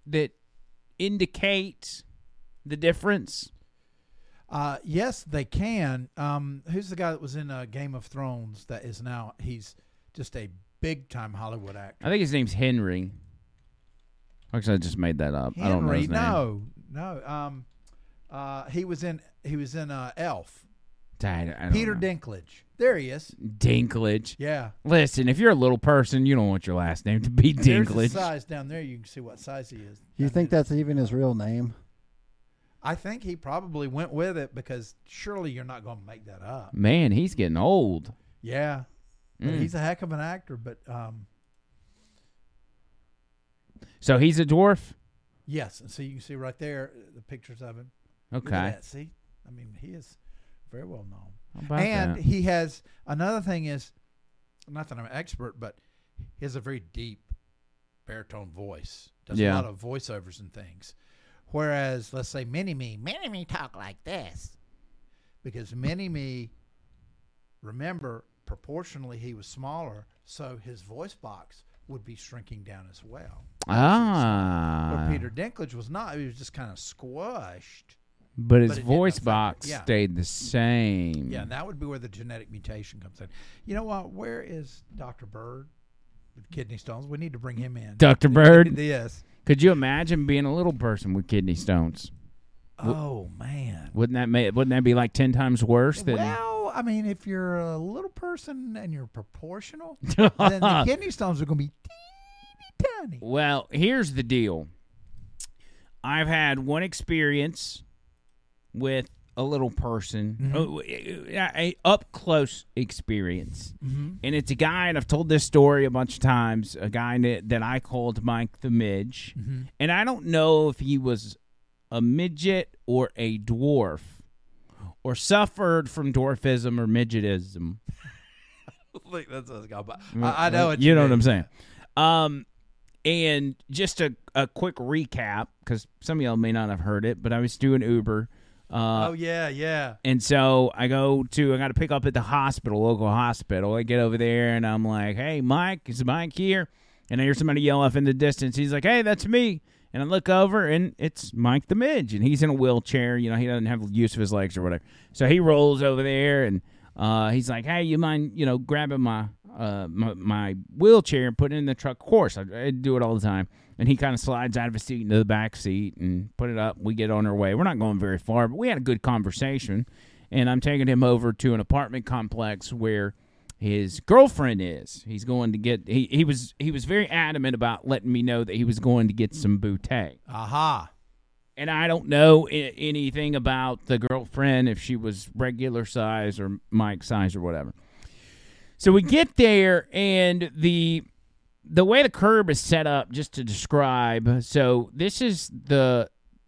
Speaker 1: indicate the difference?
Speaker 2: Yes, they can. Who's the guy that was in Game of Thrones that is now, he's just a big-time Hollywood actor.
Speaker 1: I think his name's Henry. Actually, I just made that up. I don't know his name.
Speaker 2: No. He was in Elf.
Speaker 1: I don't
Speaker 2: Peter
Speaker 1: know.
Speaker 2: Dinklage. There he is.
Speaker 1: Dinklage.
Speaker 2: Yeah.
Speaker 1: Listen, if you're a little person, you don't want your last name to be
Speaker 2: There's the
Speaker 1: Dinklage.
Speaker 2: size down there. You can see what size he is.
Speaker 3: You think that's even his real name?
Speaker 2: I think he probably went with it because surely you're not going to make that up.
Speaker 1: Man, he's getting old.
Speaker 2: Yeah. But he's a heck of an actor. But
Speaker 1: So he's a dwarf?
Speaker 2: yes. And so you can see right there the pictures of him. Look
Speaker 1: Okay.
Speaker 2: at that. See? I mean, he is very well known.
Speaker 1: How about
Speaker 2: And
Speaker 1: that?
Speaker 2: he has another thing is, not that I'm an expert, but he has a very deep baritone voice. Does a
Speaker 1: Yeah.
Speaker 2: lot of voiceovers and things. Whereas, let's say Mini-Me talk like this. Because Mini-Me, remember, proportionally he was smaller, so his voice box would be shrinking down as well.
Speaker 1: Ah.
Speaker 2: Where Peter Dinklage was not. He was just kind of squished.
Speaker 1: But his
Speaker 2: but it didn't
Speaker 1: voice
Speaker 2: affect it.
Speaker 1: box
Speaker 2: Yeah.
Speaker 1: stayed the same.
Speaker 2: Yeah, and that would be where the genetic mutation comes in. You know what? Where is Dr. Bird with kidney stones? We need to bring him in.
Speaker 1: Dr. Bird?
Speaker 2: Yes.
Speaker 1: Could you imagine being a little person with kidney stones?
Speaker 2: Oh, man.
Speaker 1: Wouldn't that be like 10 times worse than
Speaker 2: Well, I mean, if you're a little person and you're proportional, then the kidney stones are going to be teeny tiny.
Speaker 1: Well, here's the deal. I've had one experience with a little person, a up close experience, and it's a guy, and I've told this story a bunch of times. A guy that I called Mike the Midge, and I don't know if he was a midget or a dwarf, or suffered from dwarfism or midgetism.
Speaker 2: I think that's what it's called. But I know what
Speaker 1: you know
Speaker 2: mean.
Speaker 1: what I'm saying. And just a quick recap, because some of y'all may not have heard it, but I was doing Uber.
Speaker 2: Oh, yeah.
Speaker 1: And so I got to pick up at the hospital, local hospital. I get over there, and I'm like, hey, Mike, is Mike here? And I hear somebody yell off in the distance. He's like, hey, that's me. And I look over, and it's Mike the Midge, and he's in a wheelchair. You know, he doesn't have use of his legs or whatever. So he rolls over there, and he's like, hey, you mind, grabbing my wheelchair and putting it in the truck? Of course, I do it all the time. And he kind of slides out of his seat into the back seat and put it up. We get on our way. We're not going very far, but we had a good conversation. And I'm taking him over to an apartment complex where his girlfriend is. He's going to get. He was very adamant about letting me know that he was going to get some bouquet.
Speaker 2: Aha.
Speaker 1: And I don't know anything about the girlfriend, if she was regular size or Mike size or whatever. So we get there, and the way the curb is set up, just to describe, so this is the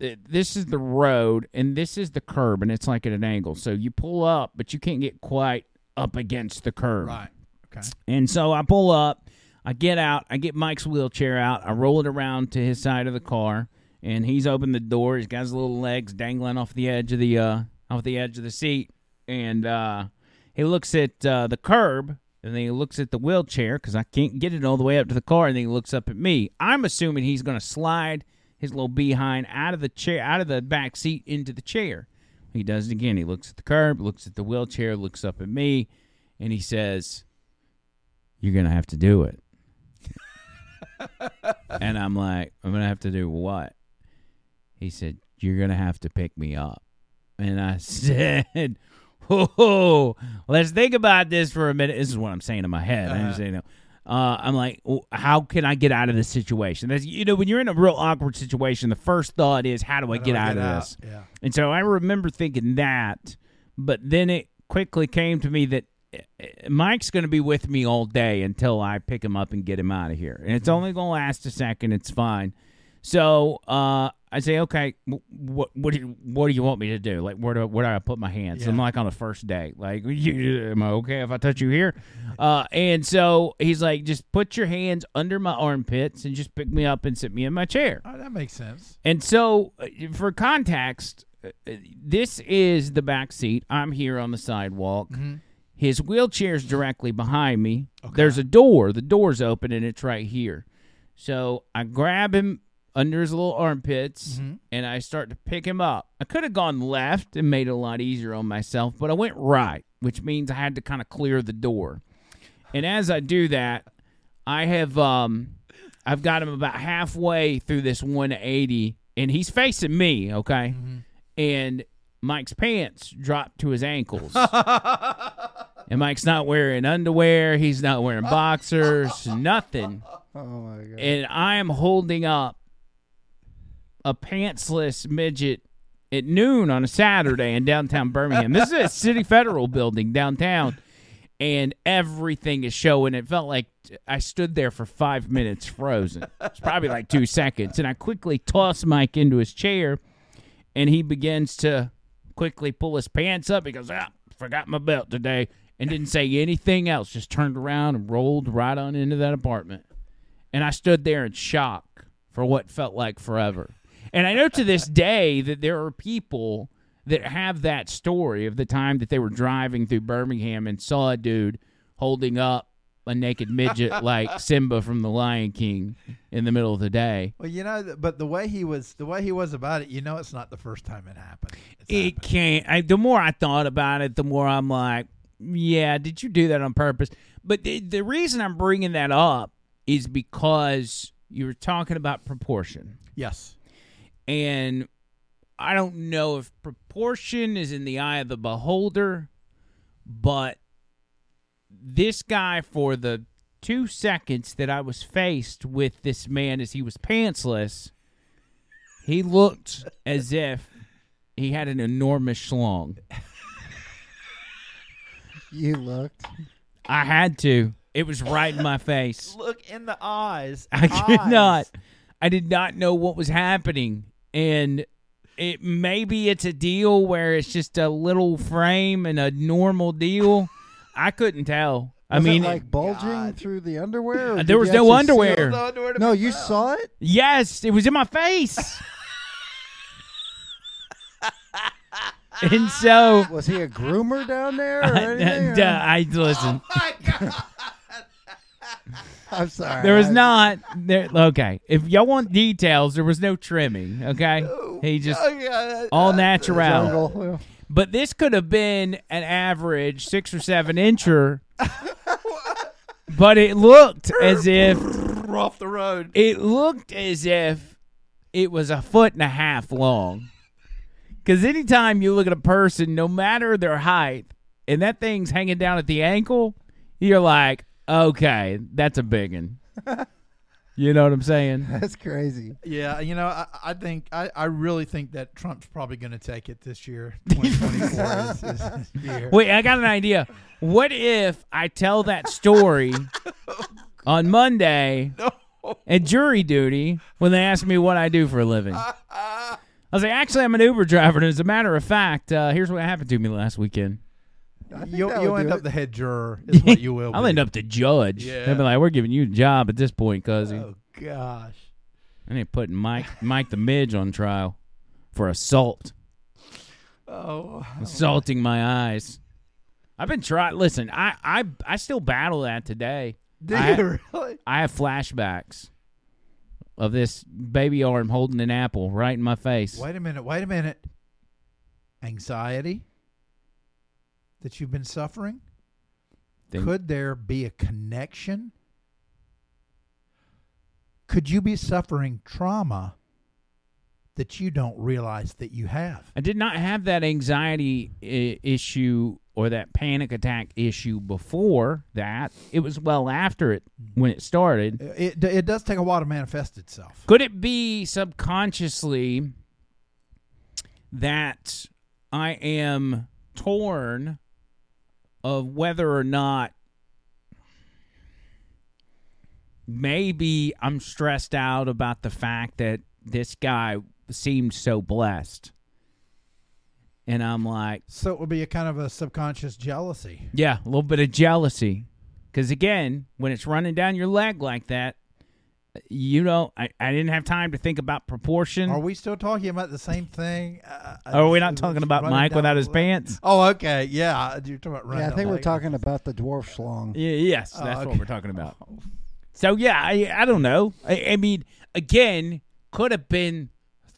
Speaker 1: road, and this is the curb, and it's like at an angle. So you pull up, but you can't get quite up against the curb.
Speaker 2: Right. Okay.
Speaker 1: And so I pull up, I get out, I get Mike's wheelchair out, I roll it around to his side of the car, and he's opened the door. He's got his little legs dangling off the edge of the seat, and he looks at the curb. And then he looks at the wheelchair because I can't get it all the way up to the car. And then he looks up at me. I'm assuming he's going to slide his little behind out of the chair, out of the back seat into the chair. He does it again. He looks at the curb, looks at the wheelchair, looks up at me, and he says, "You're going to have to do it." And I'm like, "I'm going to have to do what?" He said, "You're going to have to pick me up." And I said, "Oh, let's think about this for a minute." This is what I'm saying in my head. I'm just saying, I'm like, how can I get out of this situation? That's, when you're in a real awkward situation, the first thought is, how do I get out of this?
Speaker 2: Yeah.
Speaker 1: And so I remember thinking that, but then it quickly came to me that Mike's going to be with me all day until I pick him up and get him out of here. And it's only going to last a second. It's fine. So I say, okay, what do you want me to do? Like, where do I put my hands?
Speaker 2: Yeah.
Speaker 1: I'm like on a first date. Like, am I okay if I touch you here? And so he's like, just put your hands under my armpits and just pick me up and sit me in my chair.
Speaker 2: Oh, that makes sense.
Speaker 1: And so, for context, this is the back seat. I'm here on the sidewalk.
Speaker 2: Mm-hmm.
Speaker 1: His wheelchair's directly behind me.
Speaker 2: Okay.
Speaker 1: There's a door. The door's open, and it's right here. So I grab him under his little armpits,
Speaker 2: Mm-hmm.
Speaker 1: and I start to pick him up. I could have gone left and made it a lot easier on myself, but I went right, which means I had to kind of clear the door. And as I do that, I have I've got him about halfway through this 180, and he's facing me, okay?
Speaker 2: Mm-hmm.
Speaker 1: And Mike's pants drop to his ankles. And Mike's not wearing underwear. He's not wearing boxers, nothing.
Speaker 3: Oh, my God.
Speaker 1: And I am holding up a pantsless midget at noon on a Saturday in downtown Birmingham. This is a City Federal building downtown, and everything is showing. It felt like I stood there for 5 minutes frozen. It's probably like 2 seconds. And I quickly toss Mike into his chair, and he begins to quickly pull his pants up. He goes, forgot my belt today, and didn't say anything else. Just turned around and rolled right on into that apartment. And I stood there in shock for what felt like forever. And I know to this day that there are people that have that story of the time that they were driving through Birmingham and saw a dude holding up a naked midget like Simba from The Lion King in the middle of the day.
Speaker 2: Well, but the way he was about it, it's not the first time it happened.
Speaker 1: It can't. The more I thought about it, the more I'm like, yeah, did you do that on purpose? But the reason I'm bringing that up is because you were talking about proportion.
Speaker 2: Yes.
Speaker 1: And I don't know if proportion is in the eye of the beholder, but this guy, for the 2 seconds that I was faced with this man as he was pantsless, he looked as if he had an enormous schlong.
Speaker 3: You looked.
Speaker 1: I had to. It was right in my face.
Speaker 2: Look in the eyes.
Speaker 1: I could not. I did not know what was happening. And maybe it's a deal where it's just a little frame and a normal deal. I couldn't tell.
Speaker 3: Was it like bulging through the underwear? Or
Speaker 1: there was no underwear.
Speaker 3: No, you saw it?
Speaker 1: Yes, it was in my face. And so,
Speaker 3: was he a groomer down there or anything?
Speaker 1: Listen.
Speaker 2: Oh my God.
Speaker 3: I'm sorry.
Speaker 1: There was not there. Okay, if y'all want details, there was no trimming. Okay, he just all natural.
Speaker 3: Jungle.
Speaker 1: But this could have been an average 6 or 7 incher. But it looked as if
Speaker 2: off the road.
Speaker 1: It looked as if it was 1.5 feet long. Because anytime you look at a person, no matter their height, and that thing's hanging down at the ankle, you're like, okay, that's a big one. You know what I'm saying?
Speaker 3: That's crazy.
Speaker 2: Yeah, I really think that Trump's probably going to take it this year. 2024 is his year.
Speaker 1: Wait, I got an idea. What if I tell that story on Monday at jury duty when they ask me what I do for a living? I was like, actually, I'm an Uber driver, and as a matter of fact, here's what happened to me last weekend.
Speaker 2: You'll end up the head juror, is what you will.
Speaker 1: I'll end up the judge.
Speaker 2: Yeah.
Speaker 1: They'll be like, we're giving you a job at this point, cuzzy.
Speaker 2: Oh, gosh.
Speaker 1: And they putting Mike the Midge on trial for assault.
Speaker 2: Oh.
Speaker 1: Assaulting my eyes. I've been trying. Listen, I still battle that today.
Speaker 2: Do you really?
Speaker 1: I have flashbacks of this baby arm holding an apple right in my face.
Speaker 2: Wait a minute. Anxiety that you've been suffering? Could there be a connection? Could you be suffering trauma that you don't realize that you have?
Speaker 1: I did not have that anxiety issue or that panic attack issue before that. It was well after it when it started.
Speaker 2: It does take a while to manifest itself.
Speaker 1: Could it be subconsciously that I am torn of whether or not maybe I'm stressed out about the fact that this guy seemed so blessed. And I'm like,
Speaker 2: So it would be a kind of a subconscious jealousy.
Speaker 1: yeah, a little bit of jealousy. Because, again, when it's running down your leg like that, I didn't have time to think about proportion.
Speaker 2: Are we still talking about the same thing?
Speaker 1: Are we not talking about Mike without his pants?
Speaker 2: Oh, okay. Yeah. You're talking about running
Speaker 3: Yeah, I
Speaker 2: down
Speaker 3: think
Speaker 2: the
Speaker 3: we're
Speaker 2: leg.
Speaker 3: talking about the dwarf schlong.
Speaker 1: Yes, that's
Speaker 2: okay.
Speaker 1: what we're talking about. So, yeah, I don't know. I mean, again, could have been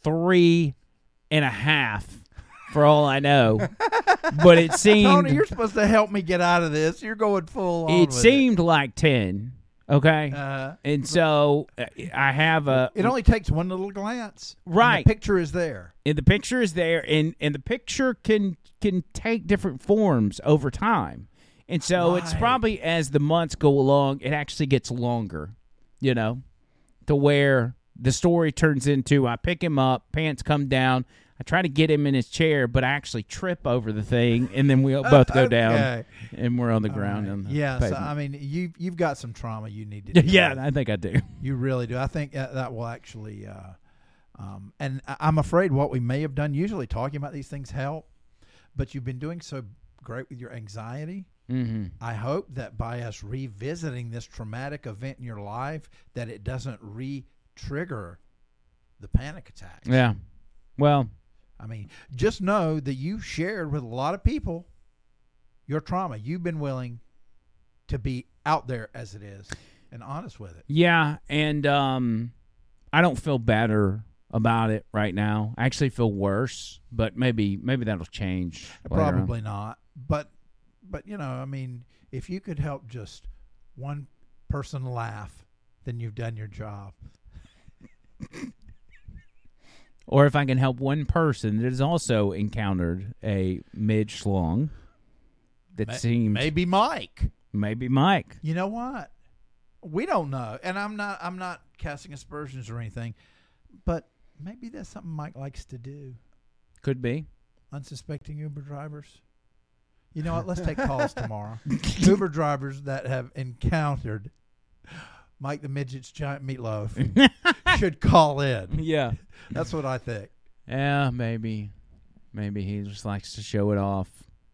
Speaker 1: 3.5 for all I know. But it seemed...
Speaker 2: Tony, you're supposed to help me get out of this. You're going full on
Speaker 1: It
Speaker 2: with
Speaker 1: seemed like 10, okay? And so I have a...
Speaker 2: It only takes one little glance.
Speaker 1: Right.
Speaker 2: And the picture is there.
Speaker 1: And the picture is there, and the picture can take different forms over time. And so it's
Speaker 2: Right.
Speaker 1: probably as the months go along, it actually gets longer, to where the story turns into I pick him up, pants come down, I try to get him in his chair, but I actually trip over the thing, and then we both go down,
Speaker 2: Okay.
Speaker 1: and we're on the ground. On the
Speaker 2: Yeah, so,
Speaker 1: pavement.
Speaker 2: I mean, you've got some trauma you need to deal
Speaker 1: Yeah,
Speaker 2: with.
Speaker 1: I think I do.
Speaker 2: You really do. I think that will actually, and I'm afraid what we may have done, usually talking about these things help, but you've been doing so great with your anxiety.
Speaker 1: Mm-hmm.
Speaker 2: I hope that by us revisiting this traumatic event in your life, that it doesn't re-trigger the panic attacks.
Speaker 1: Yeah. Well,
Speaker 2: I mean, just know that you shared with a lot of people your trauma. You've been willing to be out there as it is and honest with it.
Speaker 1: yeah, and I don't feel better about it right now. I actually feel worse, but maybe that'll change. later on.
Speaker 2: Probably not. But I mean, if you could help just one person laugh, then you've done your job.
Speaker 1: Or if I can help one person that has also encountered a midge schlong that seems
Speaker 2: Maybe Mike.
Speaker 1: maybe Mike.
Speaker 2: You know what? We don't know. And I'm not casting aspersions or anything, but maybe that's something Mike likes to do.
Speaker 1: Could be.
Speaker 2: Unsuspecting Uber drivers. You know what? Let's take calls tomorrow. Uber drivers that have encountered Mike the Midget's giant meatloaf should call in.
Speaker 1: Yeah.
Speaker 2: That's what I think.
Speaker 1: Yeah, maybe he just likes to show it off.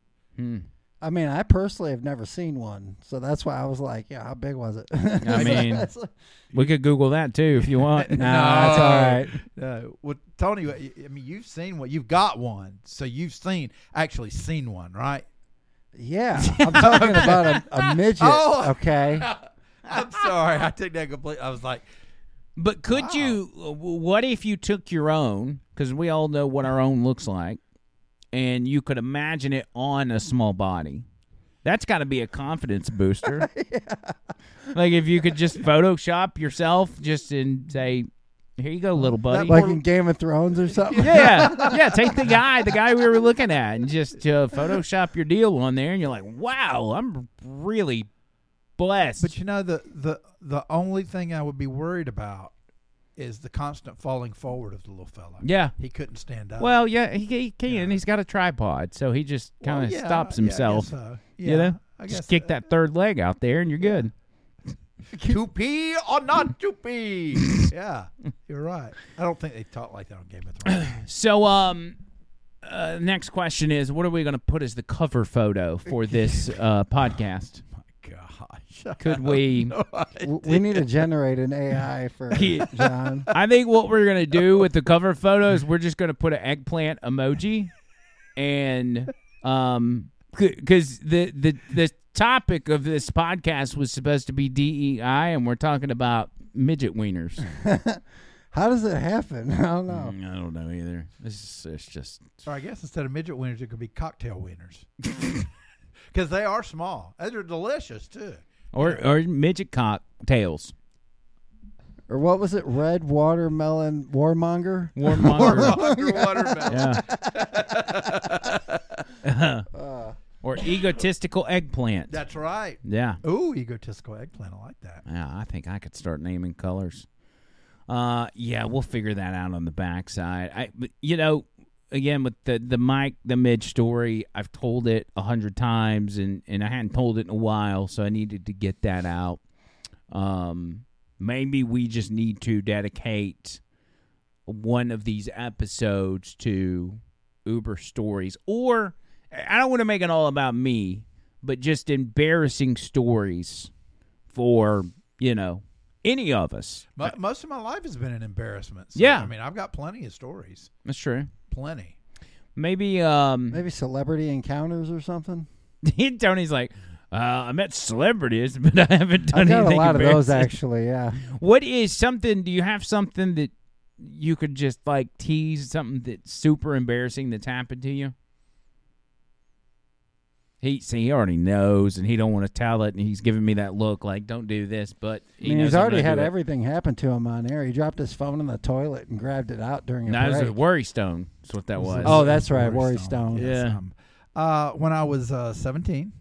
Speaker 3: I mean, I personally have never seen one, so that's why I was like, yeah, how big was it?
Speaker 1: I mean, we could Google that too if you want.
Speaker 3: Nah, that's all right.
Speaker 2: No. Well, Tony, I mean, you've seen one. You've got one. So you've actually seen one, right?
Speaker 3: Yeah, I'm talking about a midget,
Speaker 2: Oh.
Speaker 3: okay?
Speaker 2: I'm sorry. I took that completely. I was like,
Speaker 1: But could
Speaker 2: Wow.
Speaker 1: you? What if you took your own? Because we all know what our own looks like, and you could imagine it on a small body. That's got to be a confidence booster. Like if you could just Photoshop yourself, just and say, "Here you go, little buddy."
Speaker 3: Like in Game of Thrones or something?
Speaker 1: yeah. Take the guy we were looking at, and just Photoshop your deal on there, and you're like, "Wow, I'm really blessed."
Speaker 2: but you know, the only thing I would be worried about is the constant falling forward of the little fella.
Speaker 1: yeah.
Speaker 2: He couldn't stand up.
Speaker 1: Well, yeah, he can.
Speaker 2: Yeah.
Speaker 1: He's got a tripod, so he just
Speaker 2: Well,
Speaker 1: kind of
Speaker 2: yeah,
Speaker 1: stops
Speaker 2: yeah, I
Speaker 1: himself.
Speaker 2: guess so.
Speaker 1: You
Speaker 2: Yeah,
Speaker 1: know,
Speaker 2: I
Speaker 1: just
Speaker 2: guess
Speaker 1: kick that third leg out there, and you're good.
Speaker 2: To pee or not to pee. Yeah, you're right. I don't think they talk like that on Game of Thrones.
Speaker 1: So, next question is, what are we going to put as the cover photo for this podcast?
Speaker 2: Gosh.
Speaker 1: Could we?
Speaker 3: We need to generate an AI for
Speaker 1: Yeah.
Speaker 3: John.
Speaker 1: I think what we're going to do with the cover photo is we're just going to put an eggplant emoji, and because the topic of this podcast was supposed to be DEI, and we're talking about midget wieners.
Speaker 3: How does it happen? I don't know.
Speaker 1: I don't know either. It's just
Speaker 2: Or I guess instead of midget wieners, it could be cocktail wieners. Because they are small. And they're delicious, too.
Speaker 1: or midget cocktails.
Speaker 3: Or what was it? Red watermelon warmonger?
Speaker 1: Warmonger.
Speaker 2: Watermelon.
Speaker 1: Yeah. Or egotistical eggplant.
Speaker 2: That's right.
Speaker 1: Yeah.
Speaker 2: Ooh, egotistical eggplant. I like that.
Speaker 1: Yeah, I think I could start naming colors. Yeah, we'll figure that out on the backside. But, again, with the Mike the Midge story, I've told it 100 times, and I hadn't told it in a while, so I needed to get that out. Maybe we just need to dedicate one of these episodes to Uber Stories, or I don't want to make it all about me, but just embarrassing stories for, any of us.
Speaker 2: Most of my life has been an embarrassment. So,
Speaker 1: Yeah.
Speaker 2: I mean, I've got plenty of stories.
Speaker 1: That's true.
Speaker 2: Plenty.
Speaker 1: Maybe
Speaker 3: Maybe celebrity encounters or something.
Speaker 1: Tony's like, I met celebrities, but I haven't done
Speaker 3: I've got a
Speaker 1: anything
Speaker 3: lot of those,
Speaker 1: embarrassing."
Speaker 3: actually, yeah.
Speaker 1: What is something? Do you have something that you could just like tease? Something that's super embarrassing that's happened to you? He already knows, and he don't want to tell it, and he's giving me that look like, "Don't do this," but
Speaker 3: He's already had everything happen to him on air. He dropped his phone in the toilet and grabbed it out during a
Speaker 1: That was
Speaker 3: break.
Speaker 1: a worry stone. That's what that was.
Speaker 3: Oh, that's right, Worry Stone.
Speaker 1: Yeah.
Speaker 2: When I was 17,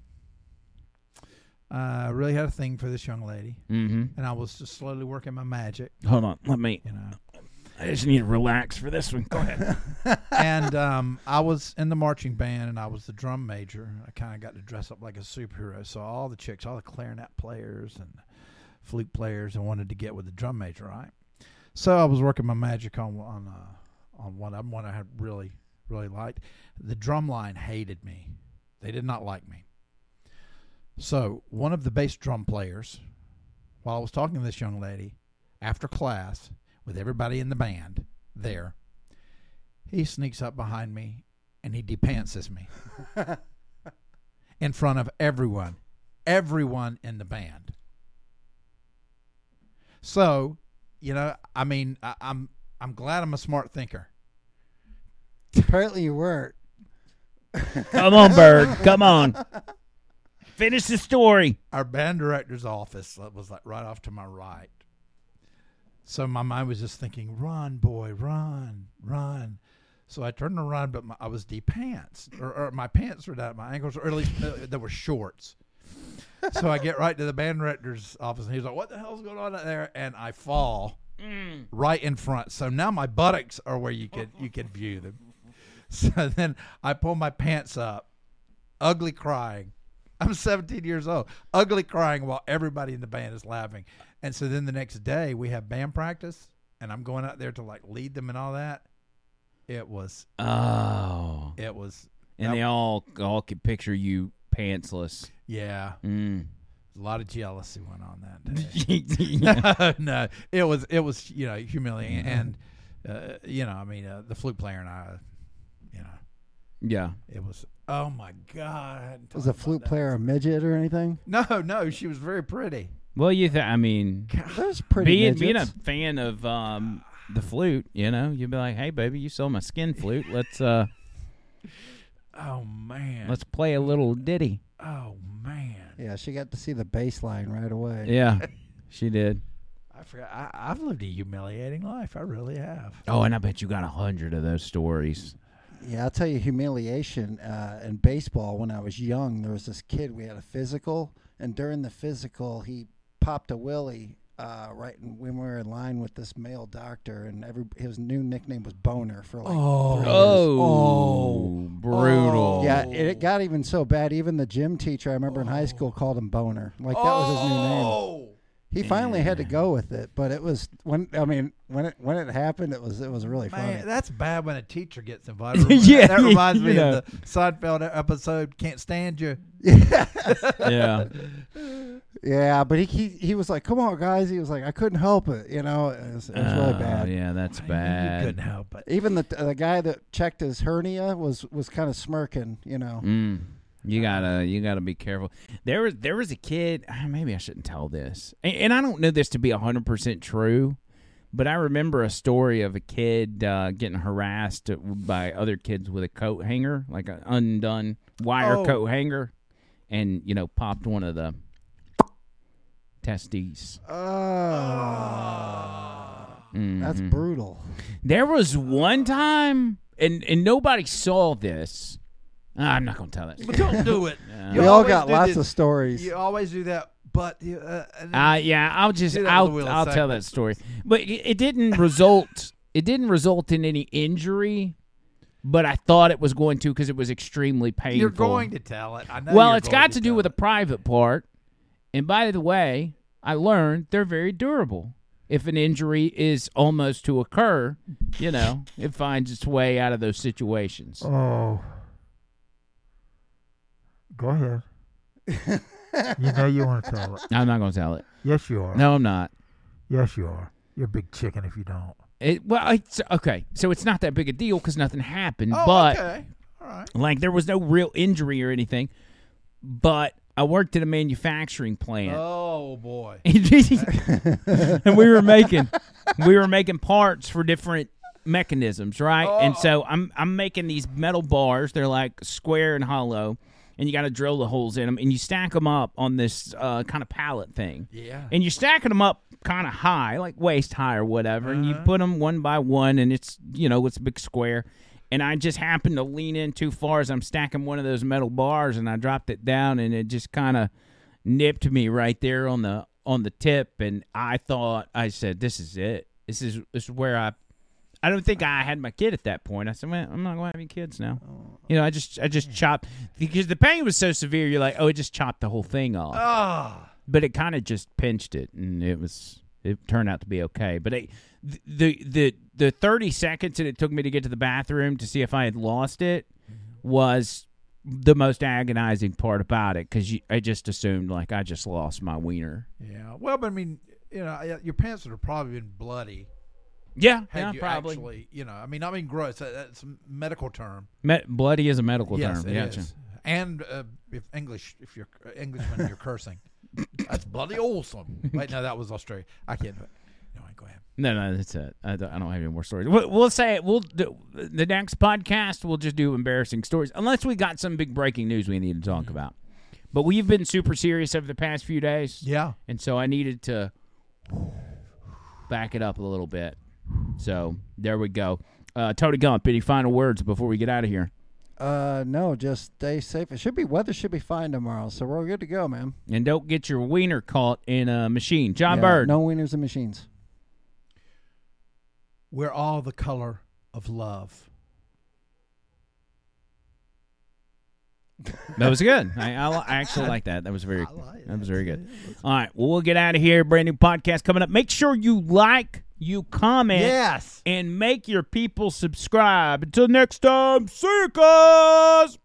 Speaker 2: I really had a thing for this young lady,
Speaker 1: Mm-hmm.
Speaker 2: and I was just slowly working my magic.
Speaker 1: Hold on, let me.
Speaker 2: I
Speaker 1: I just need to relax for this one. Go ahead.
Speaker 2: And I was in the marching band, and I was the drum major. I kind of got to dress up like a superhero. So all the chicks, all the clarinet players and flute players, I wanted to get with the drum major, right? So I was working my magic on one of them, one I had really liked. The drum line hated me. They did not like me. So one of the bass drum players, while I was talking to this young lady, after class, with everybody in the band there, he sneaks up behind me and he depantses me in front of everyone in the band. So, I'm glad I'm a smart thinker.
Speaker 3: Apparently you weren't.
Speaker 1: Come on, Bird. Come on. Finish the story.
Speaker 2: Our band director's office was like right off to my right. So my mind was just thinking, run, boy, run, run. So I turned to run, but I was de-pantsed, or my pants were down at my ankles, or at least they were shorts. So I get right to the band director's office, and he's like, what the hell's going on out there? And I fall right in front. So now my buttocks are where you could view them. So then I pull my pants up, ugly crying. I'm 17 years old, ugly crying while everybody in the band is laughing. And so then the next day we have band practice, and I'm going out there to like lead them and all that. It was.
Speaker 1: Oh. And they all could picture you pantsless.
Speaker 2: Yeah.
Speaker 1: Mm.
Speaker 2: A lot of jealousy went on that day. No, it was humiliating, and the flute player and I,
Speaker 1: Yeah.
Speaker 2: it was. Oh my God!
Speaker 3: Was the flute player a midget or anything?
Speaker 2: No, she was very pretty.
Speaker 1: Well,
Speaker 3: There's pretty
Speaker 1: being a
Speaker 3: midgets.
Speaker 1: fan of the flute, you'd be like, "Hey, baby, you sold my skin flute. Let's
Speaker 2: Oh man!
Speaker 1: let's play a little ditty."
Speaker 2: Oh man!
Speaker 3: Yeah, she got to see the bass line right away.
Speaker 1: Yeah, she did.
Speaker 2: I forgot. I've lived a humiliating life. I really have.
Speaker 1: Oh, and I bet you got 100 of those stories.
Speaker 3: Yeah, I'll tell you, humiliation in baseball. When I was young, there was this kid. We had a physical, and during the physical, he popped a willie right when we were in line with this male doctor, and his new nickname was Boner for like 3 years.
Speaker 1: Oh, brutal.
Speaker 3: Yeah, it got even so bad. Even the gym teacher I remember in high school called him Boner. Like that was his new name. He finally had to go with it, but it was when it happened, it was really funny.
Speaker 2: Man, that's bad when a teacher gets invited.
Speaker 1: Yeah,
Speaker 2: that reminds me
Speaker 1: yeah.
Speaker 2: of the Seinfeld episode "Can't Stand You."
Speaker 1: Yeah.
Speaker 3: Yeah, but he was like, "Come on, guys!" He was like, "I couldn't help it," It was really bad.
Speaker 1: Yeah, that's
Speaker 2: You
Speaker 1: bad.
Speaker 2: couldn't help it.
Speaker 3: Even the guy that checked his hernia was kind of smirking.
Speaker 1: You gotta be careful. There was a kid. Maybe I shouldn't tell this, and I don't know this to be 100% true, but I remember a story of a kid getting harassed by other kids with a coat hanger, like an undone wire coat hanger, and popped one of the testes.
Speaker 3: That's brutal.
Speaker 1: There was one time, and nobody saw this. I'm not gonna tell it.
Speaker 2: But don't do it.
Speaker 3: We all got lots of stories.
Speaker 2: You always do that, but
Speaker 1: I'll tell that story. But it didn't result. It didn't result in any injury, but I thought it was going to because it was extremely painful.
Speaker 2: you're going to tell it. I know.
Speaker 1: Well,
Speaker 2: you're
Speaker 1: it's
Speaker 2: going
Speaker 1: got to do
Speaker 2: tell
Speaker 1: with
Speaker 2: it.
Speaker 1: a private part. And by the way, I learned they're very durable. if an injury is almost to occur, it finds its way out of those situations.
Speaker 4: Oh. Go ahead. You know you want to tell it.
Speaker 1: I'm not going to tell it.
Speaker 4: Yes, you are.
Speaker 1: No, I'm not.
Speaker 4: Yes, you are. You're a big chicken if you don't.
Speaker 1: It's okay. So it's not that big a deal because nothing happened.
Speaker 2: Oh,
Speaker 1: but
Speaker 2: okay. All right.
Speaker 1: like there was no real injury or anything. But I worked at a manufacturing plant.
Speaker 2: Oh boy.
Speaker 1: And we were making parts for different mechanisms, right?
Speaker 2: Oh.
Speaker 1: And so I'm making these metal bars. They're like square and hollow, and you got to drill the holes in them, and you stack them up on this kind of pallet thing.
Speaker 2: Yeah.
Speaker 1: And you're stacking them up kind of high, like waist high or whatever, and you put them one by one, and it's it's a big square. And I just happened to lean in too far as I'm stacking one of those metal bars, and I dropped it down, and it just kind of nipped me right there on the tip. And I said, "This is it. This is where I don't think I had my kid at that point. I said, "Man, I'm not going to have any kids now." I just chopped because the pain was so severe. You're like, "Oh, it just chopped the whole thing off."
Speaker 2: Ah.
Speaker 1: But it kind of just pinched it, and it turned out to be okay. But the 30 seconds that it took me to get to the bathroom to see if I had lost it was the most agonizing part about it, because I just assumed like I just lost my wiener.
Speaker 2: Yeah. Well, but I mean, your pants would have probably been bloody.
Speaker 1: Yeah,
Speaker 2: Had you
Speaker 1: probably.
Speaker 2: actually, gross. That's a medical term.
Speaker 1: Bloody is a medical
Speaker 2: Yes,
Speaker 1: term.
Speaker 2: it
Speaker 1: Gotcha.
Speaker 2: is. And if you're Englishman, you're cursing. That's bloody awesome. Wait, no, that was Australia. I can't do it. No, go ahead.
Speaker 1: No, that's it. I don't have any more stories. We'll say it. We'll do, the next podcast. We'll just do embarrassing stories, unless we got some big breaking news we need to talk about. But we've been super serious over the past few days.
Speaker 2: Yeah.
Speaker 1: And so I needed to back it up a little bit. So there we go. Tony Gump, any final words before we get out of here?
Speaker 3: No, just stay safe. Weather should be fine tomorrow, so we're good to go, man.
Speaker 1: And don't get your wiener caught in a machine. John
Speaker 3: Yeah,
Speaker 1: Bird.
Speaker 3: No wieners and machines.
Speaker 2: We're all the color of love.
Speaker 1: That was good. I actually like that. That was very good. All right. Well, we'll get out of here. Brand new podcast coming up. Make sure you like, you comment,
Speaker 2: Yes.
Speaker 1: and make your people subscribe. Until next time, see you guys.